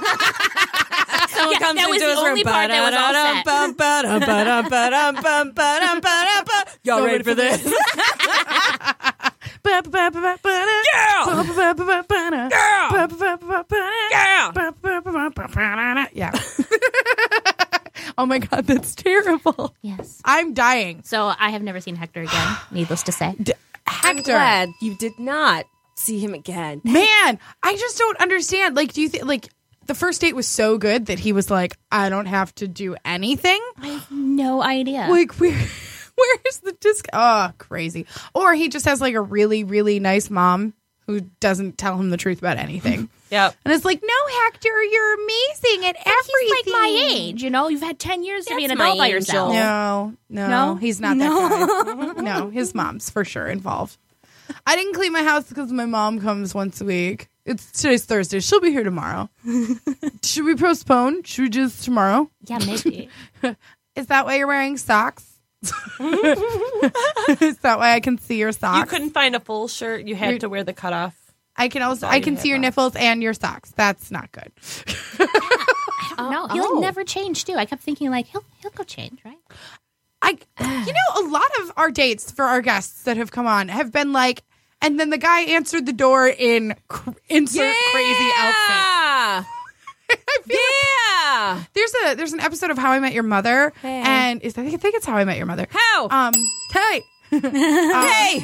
Yeah, comes that was into the his room. only part that was all set. Ba-da-dum, bum, ba-dum, ba-dum, bum, ba-dum, ba-dum, ba. Y'all ready for this? Yeah. Yeah. Yeah. Oh my God, that's terrible. Yes. I'm dying. So I have never seen Hector again, needless to say. I'm Hector. glad you did not see him again. Man, I just don't understand. Like, do you think, like, the first date was so good that he was like, I don't have to do anything? No idea. Like, where, where is the disc? Oh, crazy. Or he just has, like, a really, really nice mom who doesn't tell him the truth about anything. Yep. And it's like, no, Hector, you're amazing at everything. He's like my age, you know? You've had ten years to be an That's adult my by yourself. angel. No, no, No? he's not that guy. No, his mom's for sure involved. I didn't clean my house because my mom comes once a week. It's today's Thursday. She'll be here tomorrow. Should we postpone? Should we just tomorrow? Yeah, maybe. Is that why you're wearing socks? Is that why I can see your socks? You couldn't find a full shirt. You had You're- to wear the cutoff. I can also all I you can had see your left. nipples and your socks. That's not good. No, he oh. like never changed too. I kept thinking like he'll he'll go change, right? I, you know, a lot of our dates for our guests that have come on have been like, and then the guy answered the door in cr- insert crazy outfit. Yeah. I feel Yeah. There's a there's an episode of How I Met Your Mother, Hey. and is I think I think it's How I Met Your Mother. How? Um, hey, hey.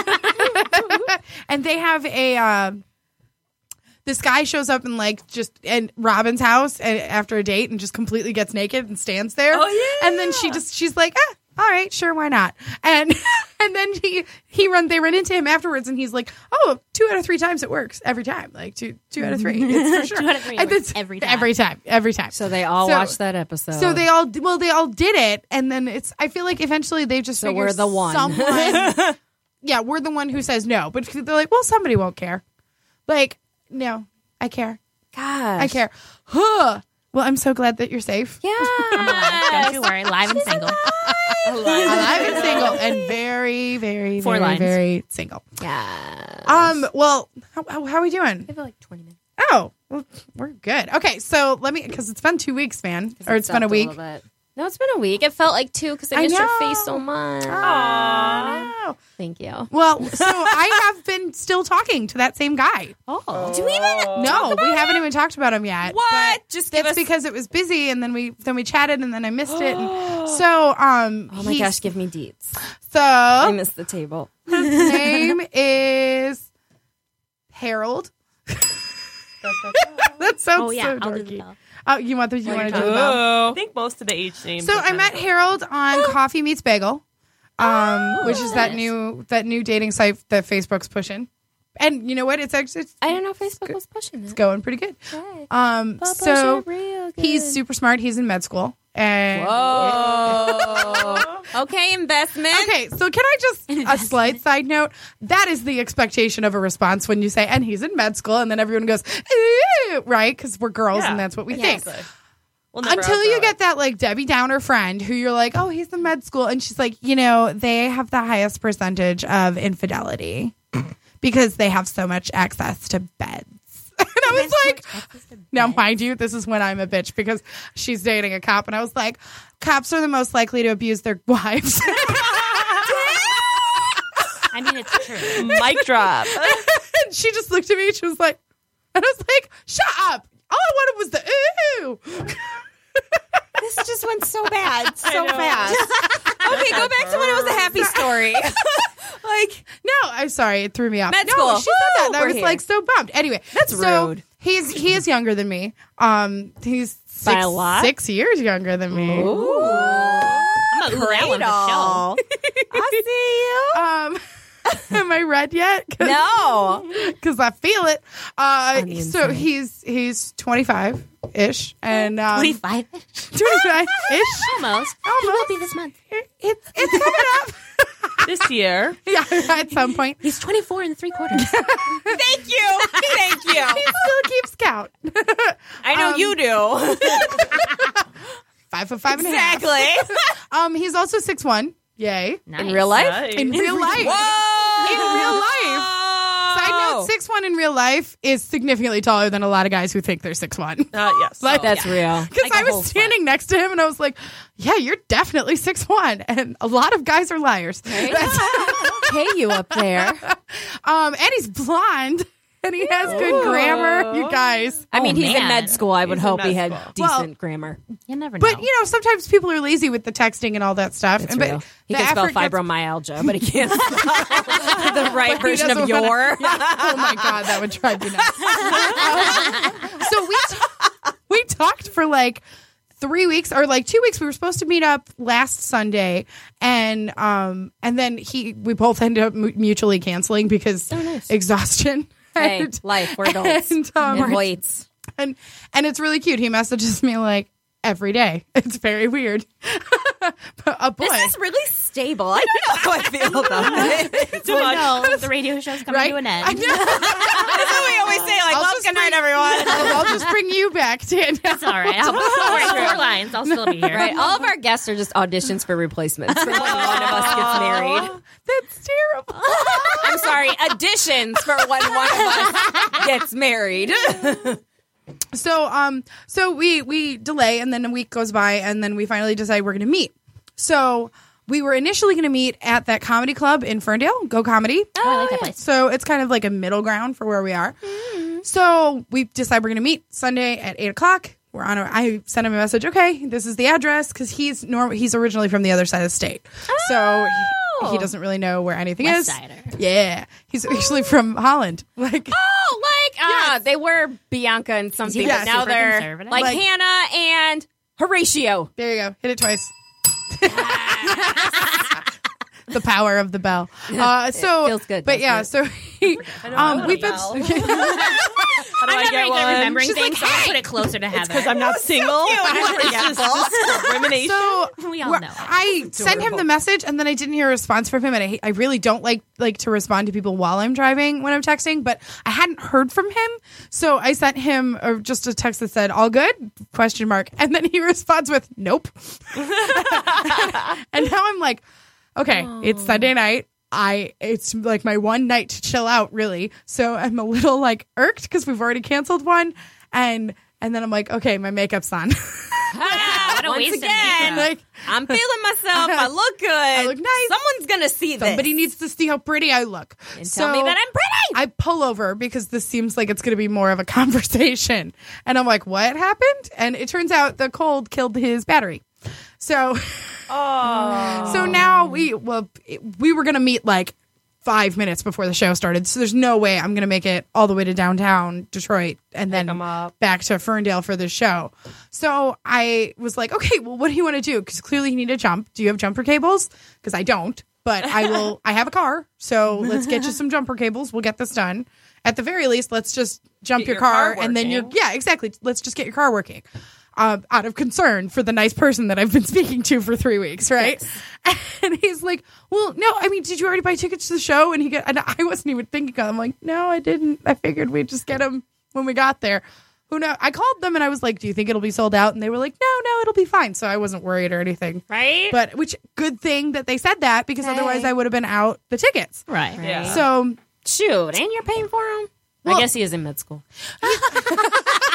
and they have a. Uh, this guy shows up in like just in Robin's house and, after a date and just completely gets naked and stands there. Oh, yeah. And then she just she's like, ah, all right, sure, why not? And and then he he run they run into him afterwards and he's like, oh, two out of three times it works every time, like two two out of three, it's for sure. Two out of three And works it's- every time. every time, every time. So they all So- watched that episode. So they all well, they all did it, and then it's. I feel like eventually they just So figure we're the one. Someone, yeah, we're the one who says no, but they're like, well, somebody won't care. Like, no, I care. Gosh. I care. Huh. Well, I'm so glad that you're safe. I'm Yeah. alive. Don't you worry, live and single. Alive and single, and very, very, Four very, lines. very single. Yeah. Um. Well, how, how, how are we doing? I feel like twenty minutes. Oh, well, we're good. Okay, so let me because it's been two weeks, man, or it's been a week. No, it's been a week. It felt like two because I I missed your know. face so much. Oh. Thank you. Well, so I have been still talking to that same guy. Oh. Do we even? No, we haven't even talked about him yet. What? but Just give that's us- because it was busy, and then we then we chatted, and then I missed it. And so, um, Oh my he's- gosh, give me deets. I So missed the table. his name is Harold. That sounds Oh yeah, so I'll do the dorky. bell. Oh, you want the you want to do the bell? I think most of the age names. So are I kind met of- Harold on Coffee Meets Bagel, um, which is that nice. new that new dating site that Facebook's pushing. And you know what? It's actually it's I didn't know Facebook was pushing it. going pretty good. Okay. Um, But so push it real good. he's super smart. He's in med school. And Whoa. Okay, investment. okay, so can I just a slight side note? That is the expectation of a response when you say, "And he's in med school," and then everyone goes, "Ew," right? Because we're girls, Yeah. and that's what we Yes. think. We'll never Until you outgrow get that like Debbie Downer friend who you're like, "Oh, he's in med school," and she's like, "You know, they have the highest percentage of infidelity because they have so much access to beds." And I was like, now, mind you, this is when I'm a bitch because she's dating a cop. And I was like, cops are the most likely to abuse their wives. I mean, it's true. it. Mic drop. And she just looked at me and she was like, and I was like, shut up. All I wanted was the ooh. This just went so bad so know. fast. Okay, go back to when it was a happy story. Like, No, I'm sorry. It threw me off. Med no, school. she said that. Woo, and I we're was here. like so bummed. Anyway, That's so rude. He's he is younger than me. Um, he's By six, a lot? six years younger than me. ooh. I'm gonna that one for show. I Um, am I red yet? see you. No. Because I feel it. Uh, On the so inside. he's he's twenty-five ish and um, twenty-five. twenty-five ish. Almost. Almost. He will be this month. It's it's coming up. This year. Yeah, at some point. He's twenty-four and three quarters. Thank you. Thank you. He still keeps count. I know Um, you do. Five foot five and a half. Exactly. Um, he's also six one. Yay. Nice. In real life? Nice. In real life. Whoa. In real life. Side note, six one in real life is significantly taller than a lot of guys who think they're six one. Uh, yes. Like- That's real. Because Like a I whole was standing next to him and I was like, yeah, you're definitely six one. And a lot of guys are liars. That's- Hey, you up there. um, and he's blonde and he has good grammar, you guys. I mean, Oh, he's in man. med school. I would He's in hope he med had school. decent Well, grammar. You never know. But, you know, sometimes people are lazy with the texting and all that stuff. It's and, real. but He the can spell effort gets- fibromyalgia, but he can't spell the right But he version of doesn't wanna- your. Oh my god, that would drive me nuts. so we t- we talked for like three weeks or like two weeks. We were supposed to meet up last Sunday, and um and then he we both ended up mu- mutually canceling because exhaustion. Hey, And- life, we're adults. And, um, It waits. and and it's really cute. He messages me like every day. It's very weird. But a boy, This is really stable. I don't know how I feel about it. Too much. no, the radio show's coming right? to an I end. know. That's what we always say. Like, I'll well, just good night, bring- everyone. I'll, I'll just bring you back, Tanya. It's all right. I'll, don't worry, four lines. I'll still be here. Right. All of our guests are just auditions for replacements for when one of us gets married. That's terrible. I'm sorry, additions for when one of us gets married. So um so we we delay and then a week goes by and then we finally decide we're going to meet. So we were initially going to meet at that comedy club in Ferndale, Go Comedy. Oh, I like that place. So it's kind of like a middle ground for where we are. So we decide we're going to meet Sunday at eight o'clock. We're on. A, I sent him a message. Okay, this is the address because he's norm. He's originally from the other side of the state, so he, he doesn't really know where anything West is. Sider. Yeah, he's actually from Holland. Like, Oh, like uh, they were Bianca and something, Yes. but now Super they're conservative? like, Like- Hannah and Horatio. there you go. Hit it twice. The power of the bell. Uh, so feels good, But doesn't yeah, it? so he, um, we've been. How do I I'm not get very good one? at remembering She's things, like, so I'll put it closer to Heather. Because I'm not single. What is this? Discrimination. So We all we're- know. I sent him the message and then I didn't hear a response from him, and I, I really don't like like to respond to people while I'm driving when I'm texting, but I hadn't heard from him, so I sent him a, just a text that said "all good?" question mark, and then he responds with "nope," and now I'm like, okay, it's Sunday night. I it's like my one night to chill out, really. So I'm a little like irked because we've already canceled one, and and then I'm like, okay, my makeup's on. Yeah, what a Once waste of again, makeup. like I'm feeling myself. I look good. I look nice. Someone's gonna see this. somebody needs to see how pretty I look. and So tell me that I'm pretty. I pull over because this seems like it's going to be more of a conversation, and I'm like, what happened? And it turns out the cold killed his battery. So. So now we well we were gonna meet like five minutes before the show started. So there's no way I'm gonna make it all the way to downtown Detroit and then 'em up. back to Ferndale for the show. So I was like, okay, well, what do you want to do? Because clearly you need a jump. Do you have jumper cables? Because I don't, but I will. I have a car, so let's get you some jumper cables. We'll get this done. At the very least, let's just jump Get your, your car, car and then you're working. yeah, exactly. Let's just get your car working. Uh, out of concern for the nice person that I've been speaking to for three weeks, right? And he's like, "Well, no, I mean, did you already buy tickets to the show?" And he got, and I wasn't even thinking of. I'm like, "No, I didn't. I figured we'd just get them when we got there." Who knows? I called them and I was like, "Do you think it'll be sold out?" And they were like, "No, no, it'll be fine." So I wasn't worried or anything. Right? But which good thing that they said that because otherwise I would have been out the tickets. right. Yeah. So Shoot, and you're paying for him. Well- I guess he is in med school.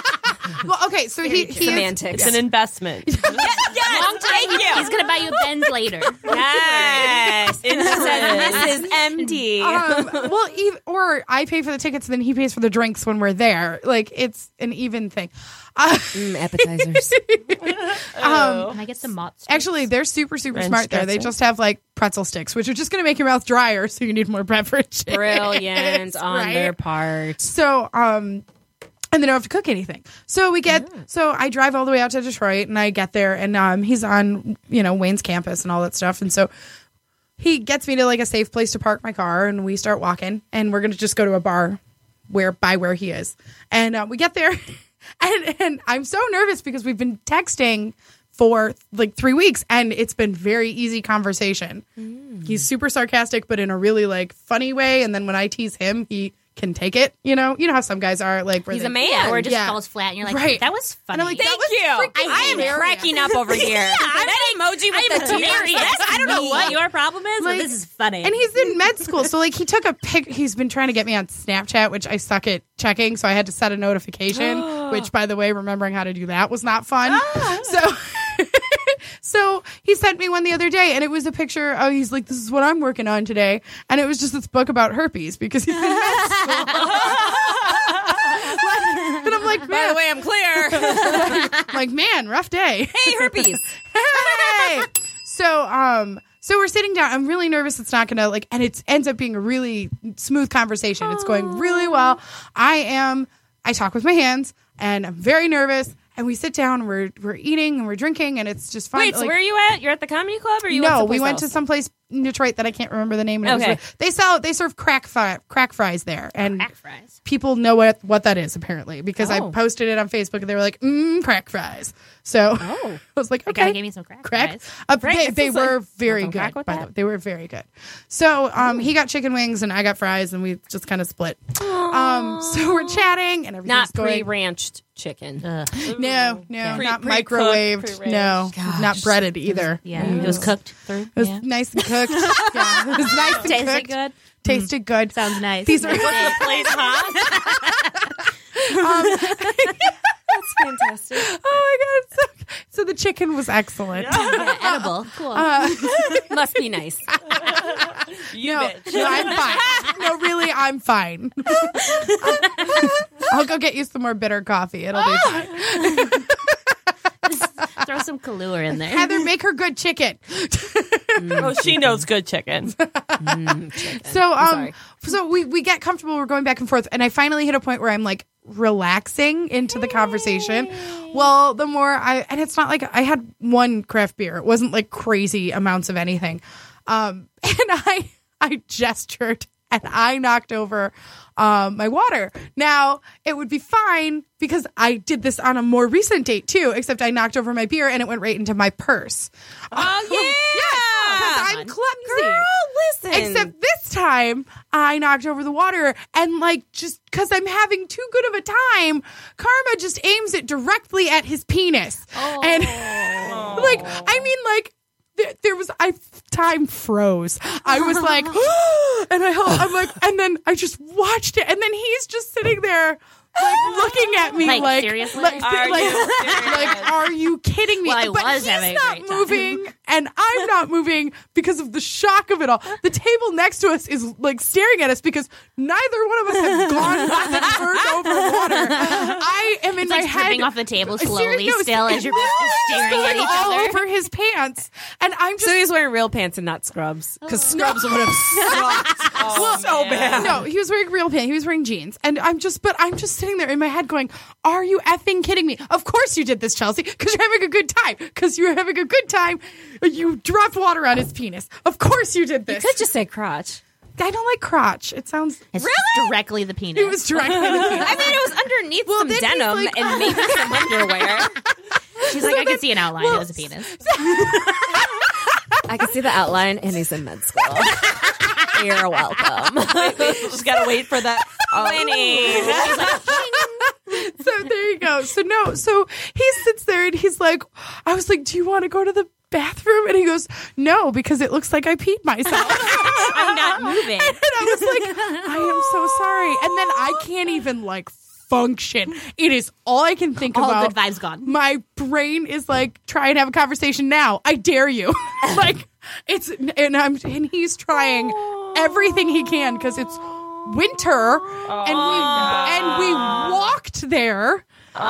Well, okay, so he, he is, Semantics. It's an investment. Yes, thank you. He's gonna buy you a Benz later. Yes. It says Missus M D. um, well, ev- or I pay for the tickets, and then he pays for the drinks when we're there. Like it's an even thing. Uh, Mm, appetizers. um, Can I get some Mott's? actually, they're super super French smart there. They dressing. just have like pretzel sticks, which are just going to make your mouth drier, so you need more beverage. Brilliant on right? their part. So, um, and they don't have to cook anything. So we get, so I drive all the way out to Detroit, and I get there, and um, he's on, you know, Wayne's campus and all that stuff, and so he gets me to like a safe place to park my car, and we start walking, and we're gonna just go to a bar where by where he is, and uh, we get there, and and I'm so nervous because we've been texting for like three weeks, and it's been very easy conversation. He's super sarcastic, but in a really like funny way, and then when I tease him, he can take it. You know, you know how some guys are like. Where He's they, a man. Yeah, or it just Yeah. falls flat, and you're like, Right. that was funny. And I'm like, Thank that was you. freaking I am hilarious. cracking up over here. That emoji with the tears. I don't know what your problem is, Like- but this is funny. And he's in med school, so like he took a pic. He's been trying to get me on Snapchat, which I suck at checking, so I had to set a notification. Which, by the way, remembering how to do that was not fun. So, so he sent me one the other day, and it was a picture. Oh, he's like, "This is what I'm working on today," and it was just this book about herpes because he's in med school. And I'm like, By man, the way, I'm clear. like man, rough day. Hey, herpes. Hey! So, um, so we're sitting down. I'm really nervous. It's not gonna like, and it ends up being a really smooth conversation. It's going really well. I am. I talk with my hands, and I'm very nervous. And we sit down. And we're we're eating and we're drinking, and it's just fun. Wait, so Like, where are you at? You're at the comedy club, or you? no, went we someplace went else? to some place in Detroit that I can't remember the name. And it was Okay. really- they sell they serve crack fi- crack fries there, and Crack fries. people know what what that is apparently because I Oh. posted it on Facebook, and they were like, mm, "Crack fries." So Oh. I was like, I "Okay." gotta give me some crack, Crack. fries. Uh, Right, they it's they just like- were very Want some crack good. with By that? the way, they were very good. So um, he got chicken wings and I got fries, and we just kind of split. Um, so we're chatting and everything's Not going. pre-ranched chicken. No, no, Pre- not pre-cooked, microwaved. pre-ranched. No, not breaded either. Yeah, it was cooked through. It was yeah. nice and cooked. Yeah, it was nice and Tasted cooked. good. Tasted good. Sounds nice. These are The place hot. That's fantastic. oh my god! So, so the chicken was excellent. Yeah, edible. Cool. Must be nice. You No, bitch. no, I'm fine. No, really, I'm fine. I'll go get you some more bitter coffee. It'll be fine. Throw some Kahlua in there. Heather, make her good chicken. Oh, she knows good chicken. So, um, sorry. so we we get comfortable. We're going back and forth, and I finally hit a point where I'm like relaxing into the conversation. Well, the more I, and it's not like I had one craft beer. It wasn't like crazy amounts of anything. Um, and I I gestured and I knocked over um, my water. Now, it would be fine because I did this on a more recent date too, except I knocked over my beer and it went right into my purse. Oh yeah. Because I'm clumsy. Girl, listen. Except this time, I knocked over the water, and like just because I'm having too good of a time, Karma just aims it directly at his penis, and like I mean, like there, there was I time froze. I was like, and I held, I'm like, and then I just watched it, and then he's just sitting there. Like looking at me, Like, like, seriously? like, Are like, you serious? like, are you kidding me? Well, I but was he's having a not great time. moving, and I'm not moving because of the shock of it all. The table next to us is like staring at us because neither one of us have gone back and turned over water. I am in It's my like head dripping off the table Seriously, slowly no, still as you're both staring at each all other. over his pants, and I'm just So he's wearing real pants and not scrubs because scrubs would have sucked Oh, so man. bad. No, he was wearing real pants. He was wearing jeans. And I'm just, but I'm just sitting there in my head going, are you effing kidding me? Of course you did this, Chelsea, because you're having a good time. Because you were having a good time. You dropped water on his penis. Of course you did this. Could just say crotch. I don't like crotch. It sounds. It's directly the penis. It was directly in the penis. I mean, it was underneath Well, some then he's denim like- and maybe some underwear. She's like, I could see an outline. it was a penis. I can see the outline, and he's in med school. You're welcome. Just gotta wait for that. Oh, So there you go. So no, so he sits there and he's like, I was like, do you want to go to the bathroom? And he goes, no, because it looks like I peed myself. I'm not moving. And I was like, I am so sorry. And then I can't even like function. It is all I can think All about. good vibes gone. My brain is like, try and have a conversation now. I dare you. Like, it's, and I'm, and he's trying everything he can because it's winter and we, and we walked there.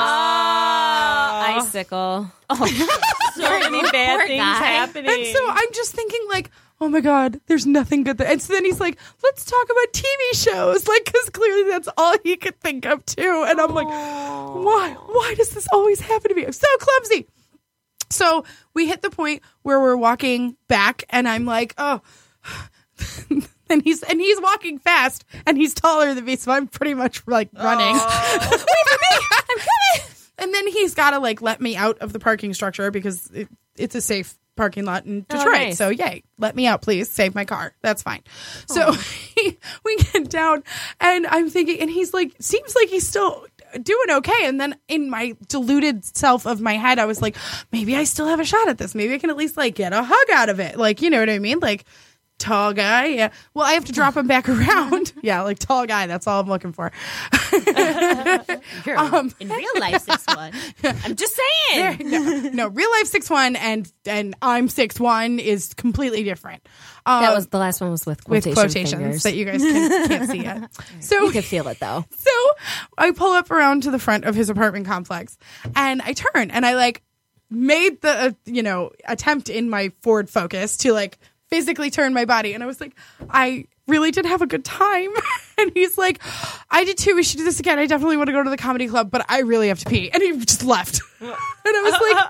Uh, icicle. So many bad Poor things guy. happening. And so I'm just thinking, like, oh my God, there's nothing good there. And so then he's like, let's talk about T V shows. Like, because clearly that's all he could think of, too. And I'm like, why? Why does this always happen to me? I'm so clumsy. So we hit the point where we're walking back, and I'm like, oh. And he's and he's walking fast, and he's taller than me, so I'm pretty much like running. Oh. Wait for me! I'm coming! And then he's got to like let me out of the parking structure because it, it's a safe parking lot in Detroit. Oh, nice. So yay, let me out, please. Save my car. That's fine. So he, we get down, and I'm thinking, and he's like, seems like he's still doing okay. And then in my deluded self of my head, I was like, maybe I still have a shot at this. Maybe I can at least like get a hug out of it. Like, you know what I mean? Like, tall guy. Yeah. Well, I have to drop him back around. Yeah, like tall guy. That's all I'm looking for. um, In real life, six one. I'm just saying. no, no, real life six one and and I'm six one is completely different. Um, That was the last one was with with quotation quotations fingers. that you guys can, can't see yet. So You can feel it though. So I pull up around to the front of his apartment complex, and I turn and I like made the uh, you know attempt in my Ford Focus to like physically turn my body, and I was like, I really did have a good time. And he's like, I did too. We should do this again. I definitely want to go to the comedy club, but I really have to pee. And he just left. And I was like,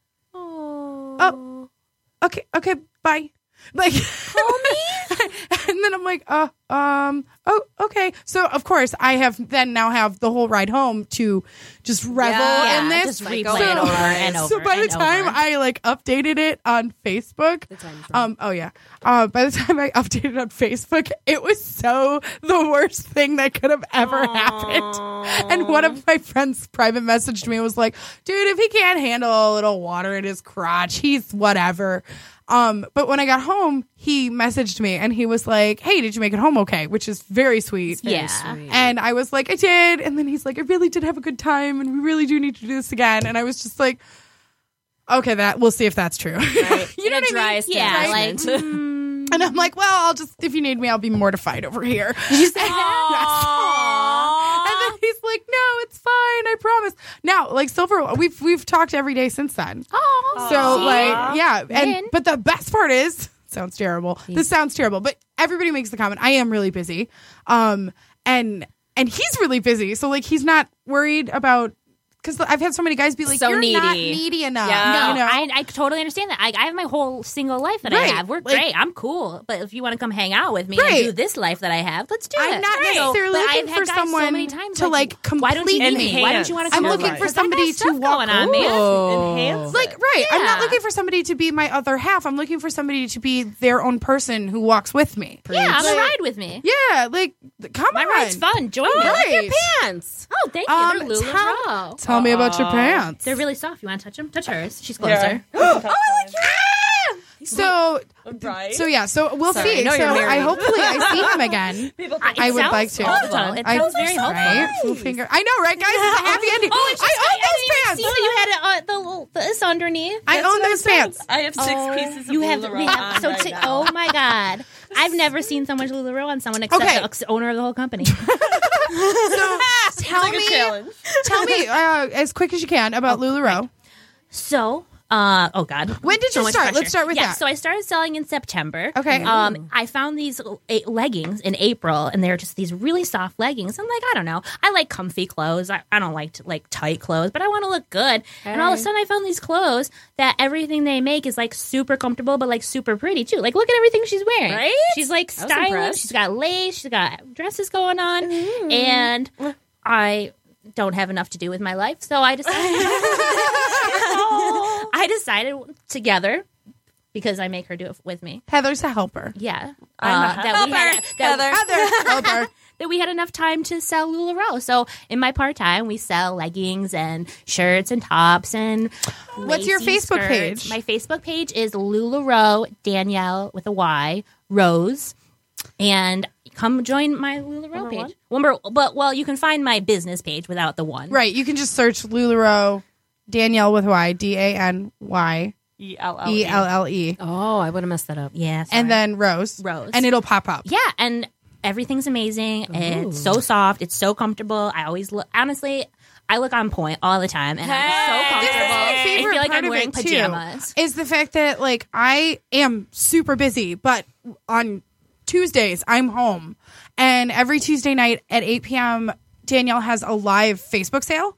oh, okay, okay, bye. Like, and then I'm like, uh, um, oh, okay. So of course I have then now have the whole ride home to just revel Yeah, in this. just replay it over and over So by the and time over. I like updated it on Facebook, um, oh yeah, uh, by the time I updated it on Facebook, it was so the worst thing that could have ever happened. And one of my friends private messaged me and was like, dude, if he can't handle a little water in his crotch, he's whatever. Um, but when I got home, he messaged me and he was like, hey, did you make it home okay? Which is very sweet. Yeah. And I was like, I did. And then he's like, I really did have a good time and we really do need to do this again. And I was just like, okay, that we'll see if that's true. Right. You know In a what I dry mean? state Yeah, like, assessment. And I'm like, well, I'll just, if you need me, I'll be mortified over here. Did you say that? Yes. And then he's like, no, it's fine. I promise. Now, like Silver, we've, we've talked every day since then. oh, So like, yeah. And, Win. but the best part is, sounds terrible. This sounds terrible, but everybody makes the comment. I am really busy. Um, and, and he's really busy. So like, he's not worried about, because I've had so many guys be like, So you're not needy. needy enough. Yeah. No, You know? I, I totally understand that. I, I have my whole single life that Right. I have. We're Like- great. I'm cool. But if you want to come hang out with me Right. and do this life that I have, let's do I'm it. not Right. necessarily But looking I've had for guys someone so many times to, like, why don't you complete need me? me. Why don't you want to I'm come looking over? for 'Cause I got somebody stuff to walk going on, man. Enhance Like, it. right. I'm not Yeah. looking for somebody to be my other half. I'm looking for somebody to be their own person who walks with me. Yeah, on a Like- ride with me. Yeah, like, come My on. ride's fun. Join me. Right. Pants. Oh, thank you. Um, They're Lululemon. tell, tell me about your pants. They're really soft. You want to touch them? Touch hers. She's Yeah. closer. So, Right? so yeah, so we'll Sorry, see. I know So you're married. I hopefully I see him again. People I- I It would sounds like to. hopeful. It I- sounds very hopeful. Right? Full finger. I know, right, guys? It's a happy ending. Oh, it's just, I I, own didn't those even pants. see that you had it, uh, the little this underneath. I That's own what those said. pants. I have six pieces of You have, LuLaRoe we have on so right t- now. oh my god, I've never seen so much LuLaRoe on someone except Okay. the ex- owner of the whole company. So tell like a me, challenge. tell me uh, as quick as you can about LuLaRoe. So, uh, oh god, When did So you much start? pressure. Let's start with yeah, that. So I started selling in September. Okay. Um, I found these uh, leggings in April, and they're just these really soft leggings. I'm like, I don't know. I like comfy clothes. I, I don't like to, like tight clothes, but I want to look good. And all of a sudden, I found these clothes that everything they make is like super comfortable, but like super pretty too. Like, look at everything she's wearing. Right? She's like I was stylish. impressed. She's got lace. She's got dresses going on, and I don't have enough to do with my life, so I decided. I decided together, because I make her do it with me. Heather's a helper. Yeah, I'm a uh, that we had that, Heather, helper. that we had enough time to sell LuLaRoe. So in my part time, we sell leggings and shirts and tops and. What's your lacy Facebook skirts. page? My Facebook page is LuLaRoe Danielle with a Y Rose, and come join my LuLaRoe page. Number, but well, you can find my business page without the one. Right. You can just search LuLaRoe, Danielle with Y, D A N Y E L L E E. L L E, Oh, I would have messed that up. Yeah, sorry. and then Rose. Rose. And it'll pop up. Yeah, and everything's amazing. It's so soft. It's so comfortable. I always look, honestly, I look on point all the time, and I'm so Hey! comfortable. This is my I favorite feel like part I'm of wearing it, too, pajamas. is the fact that, like, I am super busy, but on Tuesdays, I'm home. And every Tuesday night at eight p.m., Danielle has a live Facebook sale.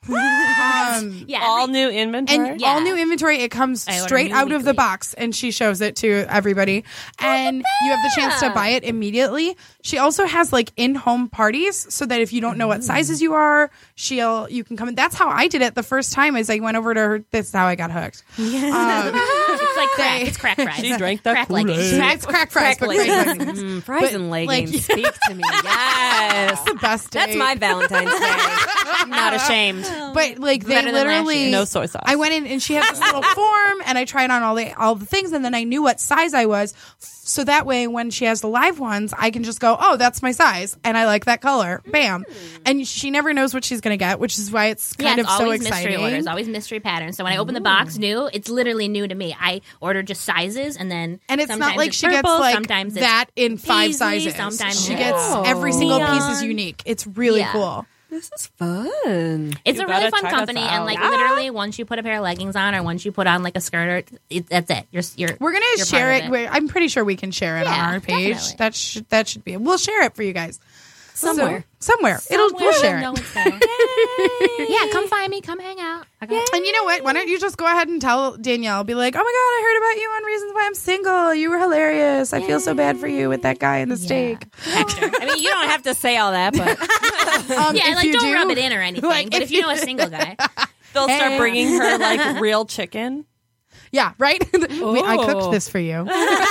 um, Yeah, All every- new inventory. and Yeah. all new inventory, it comes I order straight new out of the weekly. box, and she shows it to everybody. And you have the chance to buy it immediately. She also has like in-home parties, so that if you don't know what sizes you are, she'll you can come in. That's how I did it the first time. Is I went over to her. This is how I got hooked. Um, it's like crack. It's crack fries. She drank the crack Kool-Aid. leggings. it's crack fries, but great leggings. Mm, fries But, and like, leggings. Speak to me. Yes. the best day. That's my Valentine's Day. I'm not ashamed. But like they Better than last literally year. No soy sauce. I went in and she had this little form, and I tried on all the all the things, and then I knew what size I was. So that way, when she has the live ones, I can just go, "Oh, that's my size, and I like that color." Bam, and she never knows what she's going to get, which is why it's Yeah, kind it's of so always exciting. mystery orders, always mystery patterns. So when I open the box new, it's literally new to me. I order just sizes, and then And it's sometimes not like it's she purple, gets like sometimes it's that in five paisley, sizes. sometimes she it's gets every single piece is neon. unique. It's really Yeah. cool. This is fun. It's You a really gotta fun check us company, and out. like Yeah. literally, once you put a pair of leggings on, or once you put on like a skirt, or it, that's it. You're you're We're gonna you're share part it. of We're- I'm pretty sure we can share it on Yeah, our page. definitely. That should that should be. We'll share it for you guys Somewhere. So- somewhere. It'll we'll Somewhere share you'll it. know it's there. Yeah, come find me. Come hang out. I got And you know what? Why don't you just go ahead and tell Danielle? Be like, "Oh my god, I heard about you on Reasons Why I'm Single. You were hilarious. I feel so bad for you with that guy in the steak." text her. I mean, you don't have to say all that, but Um, Yeah, if like you don't do, rub it in or anything. like, but if if you you- know a single guy, They'll start Hey. bringing her like real chicken. Yeah, right. we, I cooked this for you. once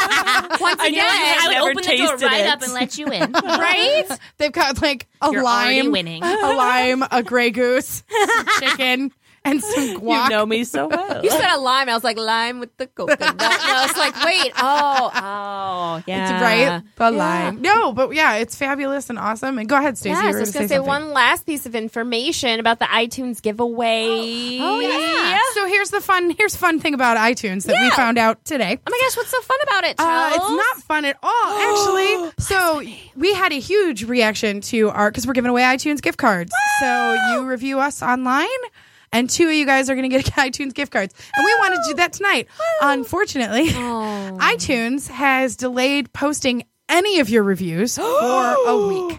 I again, know you had I would never open the door tasted right it. up and let you in. Right? They've got like a You're already lime, winning. a lime, a Grey Goose, some chicken, and some guac. You know me so well. you said a lime. I was like, lime with the coconut. And I was like, wait, oh, oh, yeah. It's right, the lime. No, but yeah, it's fabulous and awesome. And go ahead, Stacey. Yes, you I were was gonna going to say something. one last piece of information about the iTunes giveaway. Oh yeah. So here's the fun. Here's fun thing about iTunes that we Yeah. found out today. Oh my gosh, what's so fun about it, Uh, Charles? it's not fun at all, actually. So we had a huge reaction to our because we're giving away iTunes gift cards. So you review us online, and two of you guys are going to get iTunes gift cards, and we wanted to do that tonight. Unfortunately, iTunes has delayed posting any of your reviews for a week.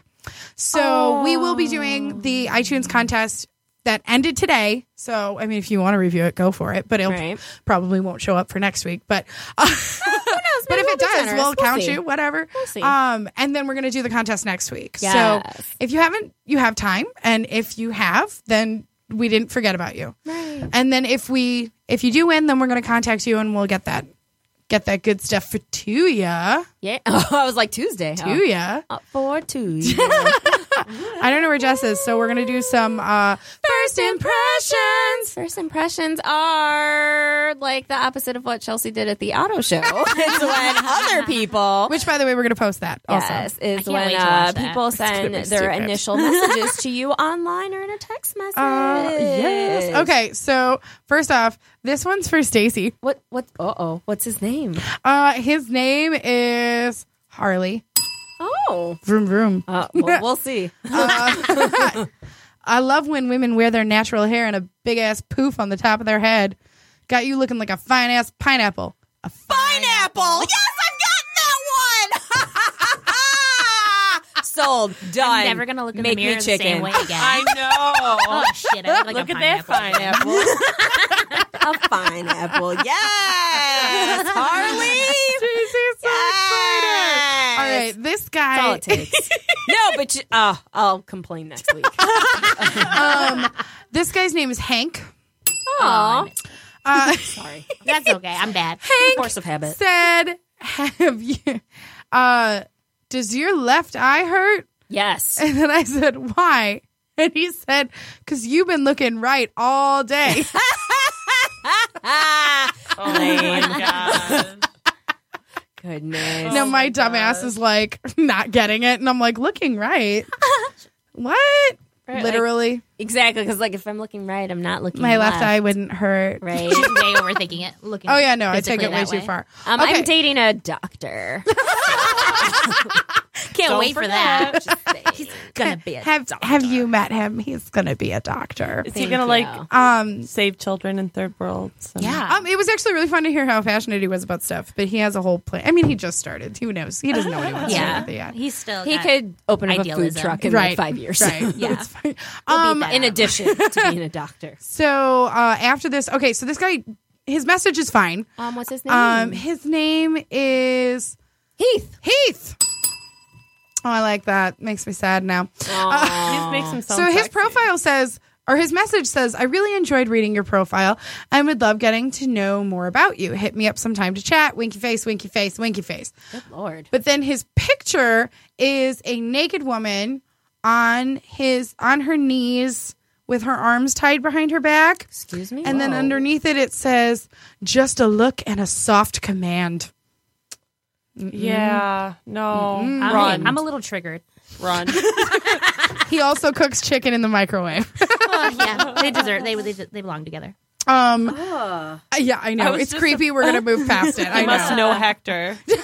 So we will be doing the iTunes contest that ended today. So, I mean, if you want to review it, go for it. But it Right. probably won't show up for next week. But uh, but if we'll it be does, generous. we'll We'll count see. you. Whatever. We'll see. Um, and then we're gonna do the contest next week. Yes. So if you haven't, you have time, and if you have, then we didn't forget about you. Right. And then if we if you do win, then we're gonna contact you, and we'll get that get that good stuff for to ya Yeah. Oh, I was like Tuesday. to huh? ya. Uh, for Tuesday. I don't know where Jess is, so we're gonna do some uh, first impressions. First impressions are like the opposite of what Chelsea did at the auto show. It's when other people. Which, by the way, we're gonna post that. Also, Yes, I is can't when wait to uh, watch that. people It's gonna send be their stupid. initial messages to you online or in a text message. Uh, yes. Okay, so first off, this one's for Stacy. What? What? Uh oh. What's his name? Uh, his name is Harley. Oh. Vroom vroom. Uh, well, we'll see. I love when women wear their natural hair and a big ass poof on the top of their head. Got you looking like a fine ass pineapple. A Pineapple. Yes, I've gotten that one. Sold. Done. I'm never gonna look in Make the mirror me the chicken. same way again. I know. Oh shit! I look like Look a at that pineapple. pineapple. A pineapple. Yes, Harley. Jesus, so Yes. excited. All right, this That's all guy. it takes. No, but you, uh, I'll complain next week. um, this guy's name is Hank. Aw. Uh, Sorry. That's okay. I'm bad. Force of habit. said, "Have you? Uh, does your left eye hurt?" Yes. And then I said, "Why?" And he said, "Cause you've been looking right all day." Oh my god. Goodness. No, my dumbass is like not getting it, and I'm like looking right. What? Right, Literally, Exactly, because like if I'm looking right, I'm not looking my left left eye wouldn't hurt. Right. She's way overthinking it. Looking. Oh yeah, no, I take physically it way that too way. far. Um, Okay. I'm dating a doctor. Can't Don't wait for forget. that. He's gonna be a Have doctor. Have you met him? He's gonna be a doctor. Is he Thank gonna you. like Um, save children in third worlds? and- Yeah. um, it was actually really fun to hear how passionate he was about stuff. But he has a whole plan. I mean, he just started. Who knows? He doesn't know what he wants to do yeah. with it yet. He's still. He got- could open up a food Idealism. truck in right, like five years. Right. Yeah. It's fine. We'll beat Um, that In out. addition to being a doctor. so uh, after this, okay, so this guy, his message is fine. Um, what's his name? Um, his name is Heath. Heath. Oh, I like that. Makes me sad now. Just makes him sound So his sexy. profile says, or his message says, I really enjoyed reading your profile and would love getting to know more about you. Hit me up sometime to chat. Winky face, winky face, winky face. Good Lord. But then his picture is a naked woman on his on her knees with her arms tied behind her back. Excuse me? And then underneath it, it says, just a look and a soft command. Yeah. No. I'm, Run. I'm a little triggered. Run. He also cooks chicken in the microwave. Oh, yeah, they deserve. They they, they belong together. Um, uh, yeah, I know. I was It's just- creepy. We're going to move past it. I I must know. know Hector. There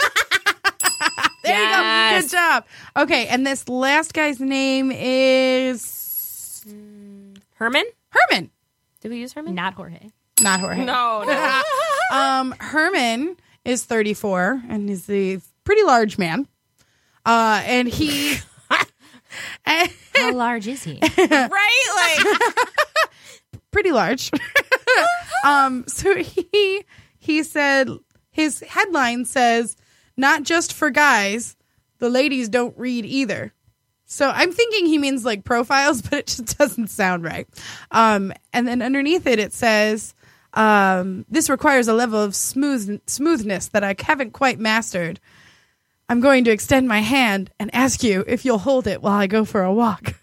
you Yes. go. Good job. Okay, and this last guy's name is Herman? Herman. Did we use Herman? Not Jorge. Not Jorge. No, no. Um, Herman is thirty-four and is a pretty large man. Uh, and he... How large is he? Right? Like, pretty large. um, so he he said his headline says, "Not just for guys, the ladies don't read either." So I'm thinking he means like profiles, but it just doesn't sound right. Um, and then underneath it, it says, um, "This requires a level of smooth smoothness that I haven't quite mastered. I'm going to extend my hand and ask you if you'll hold it while I go for a walk."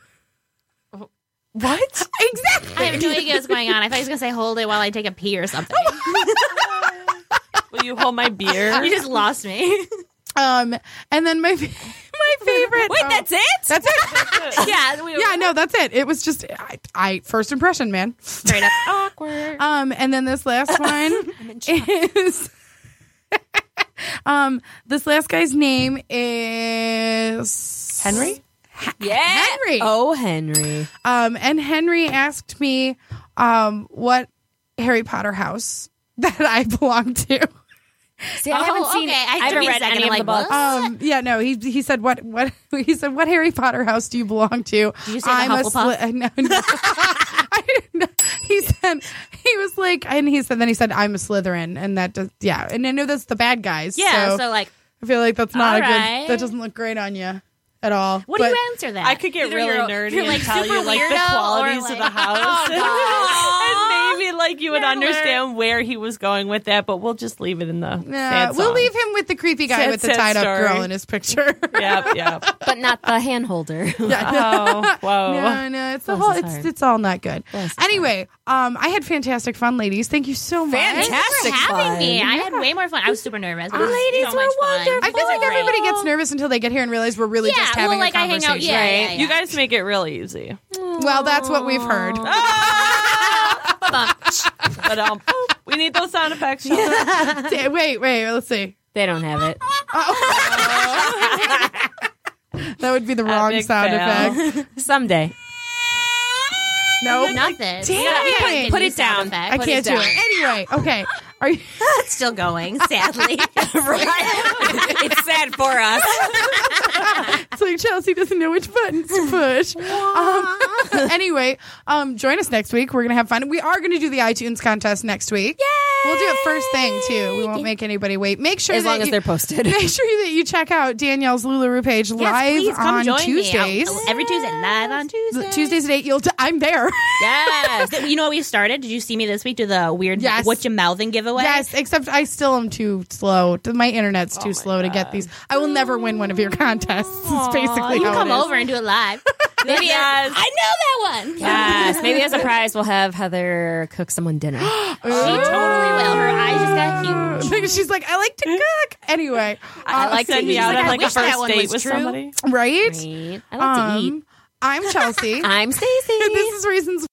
What? Exactly. I have no idea what's going on. I thought he was gonna say hold it while I take a pee or something. Will you hold my beer? You just lost me. Um, and then my my favorite. wait, oh, that's it? that's it. Yeah, we Yeah, no, that's it. It was just I, I first impression, man. straight up awkward. Um, and then this last one is. um, this last guy's name is Henry? Yeah. Henry. Oh, Henry. Um, and Henry asked me, um, what Harry Potter house that I belong to. See, I Oh, haven't seen okay. I I haven't took me a read second, any I'm of the like, books. what? Um, yeah, no, he he said what what he said what Harry Potter house do you belong to? Did you say the I'm a Hufflepuff? Sly- no, no. I didn't know. He said he was like, and he said then he said I'm a Slytherin, and that does yeah, and I know that's the bad guys. Yeah, so, so like, I feel like that's not all a good. right. That doesn't look great on you at all. what But- do you answer that? I could get Either really you're- nerdy you're, and like, tell super you like the weirdo, or, qualities like- of the house. Oh, and maybe like you would Nerd understand where he was going with that, but we'll just leave it in the Yeah, sad we'll song. leave him with the creepy guy Sad, with the sad tied up story. girl in his picture. Yep, yep. But not the hand holder. Yeah, Oh, whoa. No, no, it's the Bless whole. his It's heart. it's all not good. Bless his Anyway, um, I had fantastic fun, ladies. Thank you so much. Fantastic. Thanks for having fun. me. I had way more fun. I was super nervous. But it was ladies so were much fun. wonderful. I feel like It was great. everybody gets nervous until they get here and realize we're really Yeah, just having well, like a I hang conversation. out. Yeah, Right? yeah, yeah. You guys make it real easy. Well, that's what we've heard. But um, we need those sound effects. Sean. D- wait, wait. Let's see. They don't have it. That would be the wrong Epic sound fail. effect. Someday. Nope. Nothing. Damn You gotta- you gotta it. get Put new it down. sound effect. I Put can't it do down. it. Anyway, okay. Are you? It's still going, sadly. It's sad for us. It's like Chelsea doesn't know which buttons to push. Um, anyway, um, join us next week. We're gonna have fun. We are gonna do the iTunes contest next week. Yay! We'll do it first thing too. We won't make anybody wait. Make sure As that long as you, they're posted. Make sure that you check out Danielle's Lularoe page Yes, live please come on join Tuesdays. Me. I'll- every Tuesday, live on Tuesday. Tuesdays at eight. You'll. T- I'm there. Yes. You know what we started? Did you see me this week do the weird Yes. what you mouthing giveaway? Yes, except I still am too slow. My internet's too slow to get these. I will never win one of your contests. It's basically You how come it is. over and do it live. Maybe Yes. I know that one. Yes. Maybe as a prize, we'll have Heather cook someone dinner. She totally will. Her eyes just got huge. She's like, I like to cook. Anyway, I uh, like to She's be out like, on I like a wish that first one date was with true. somebody. right? Right. I like to eat. Um, I'm Chelsea. I'm Stacy. This is Reasons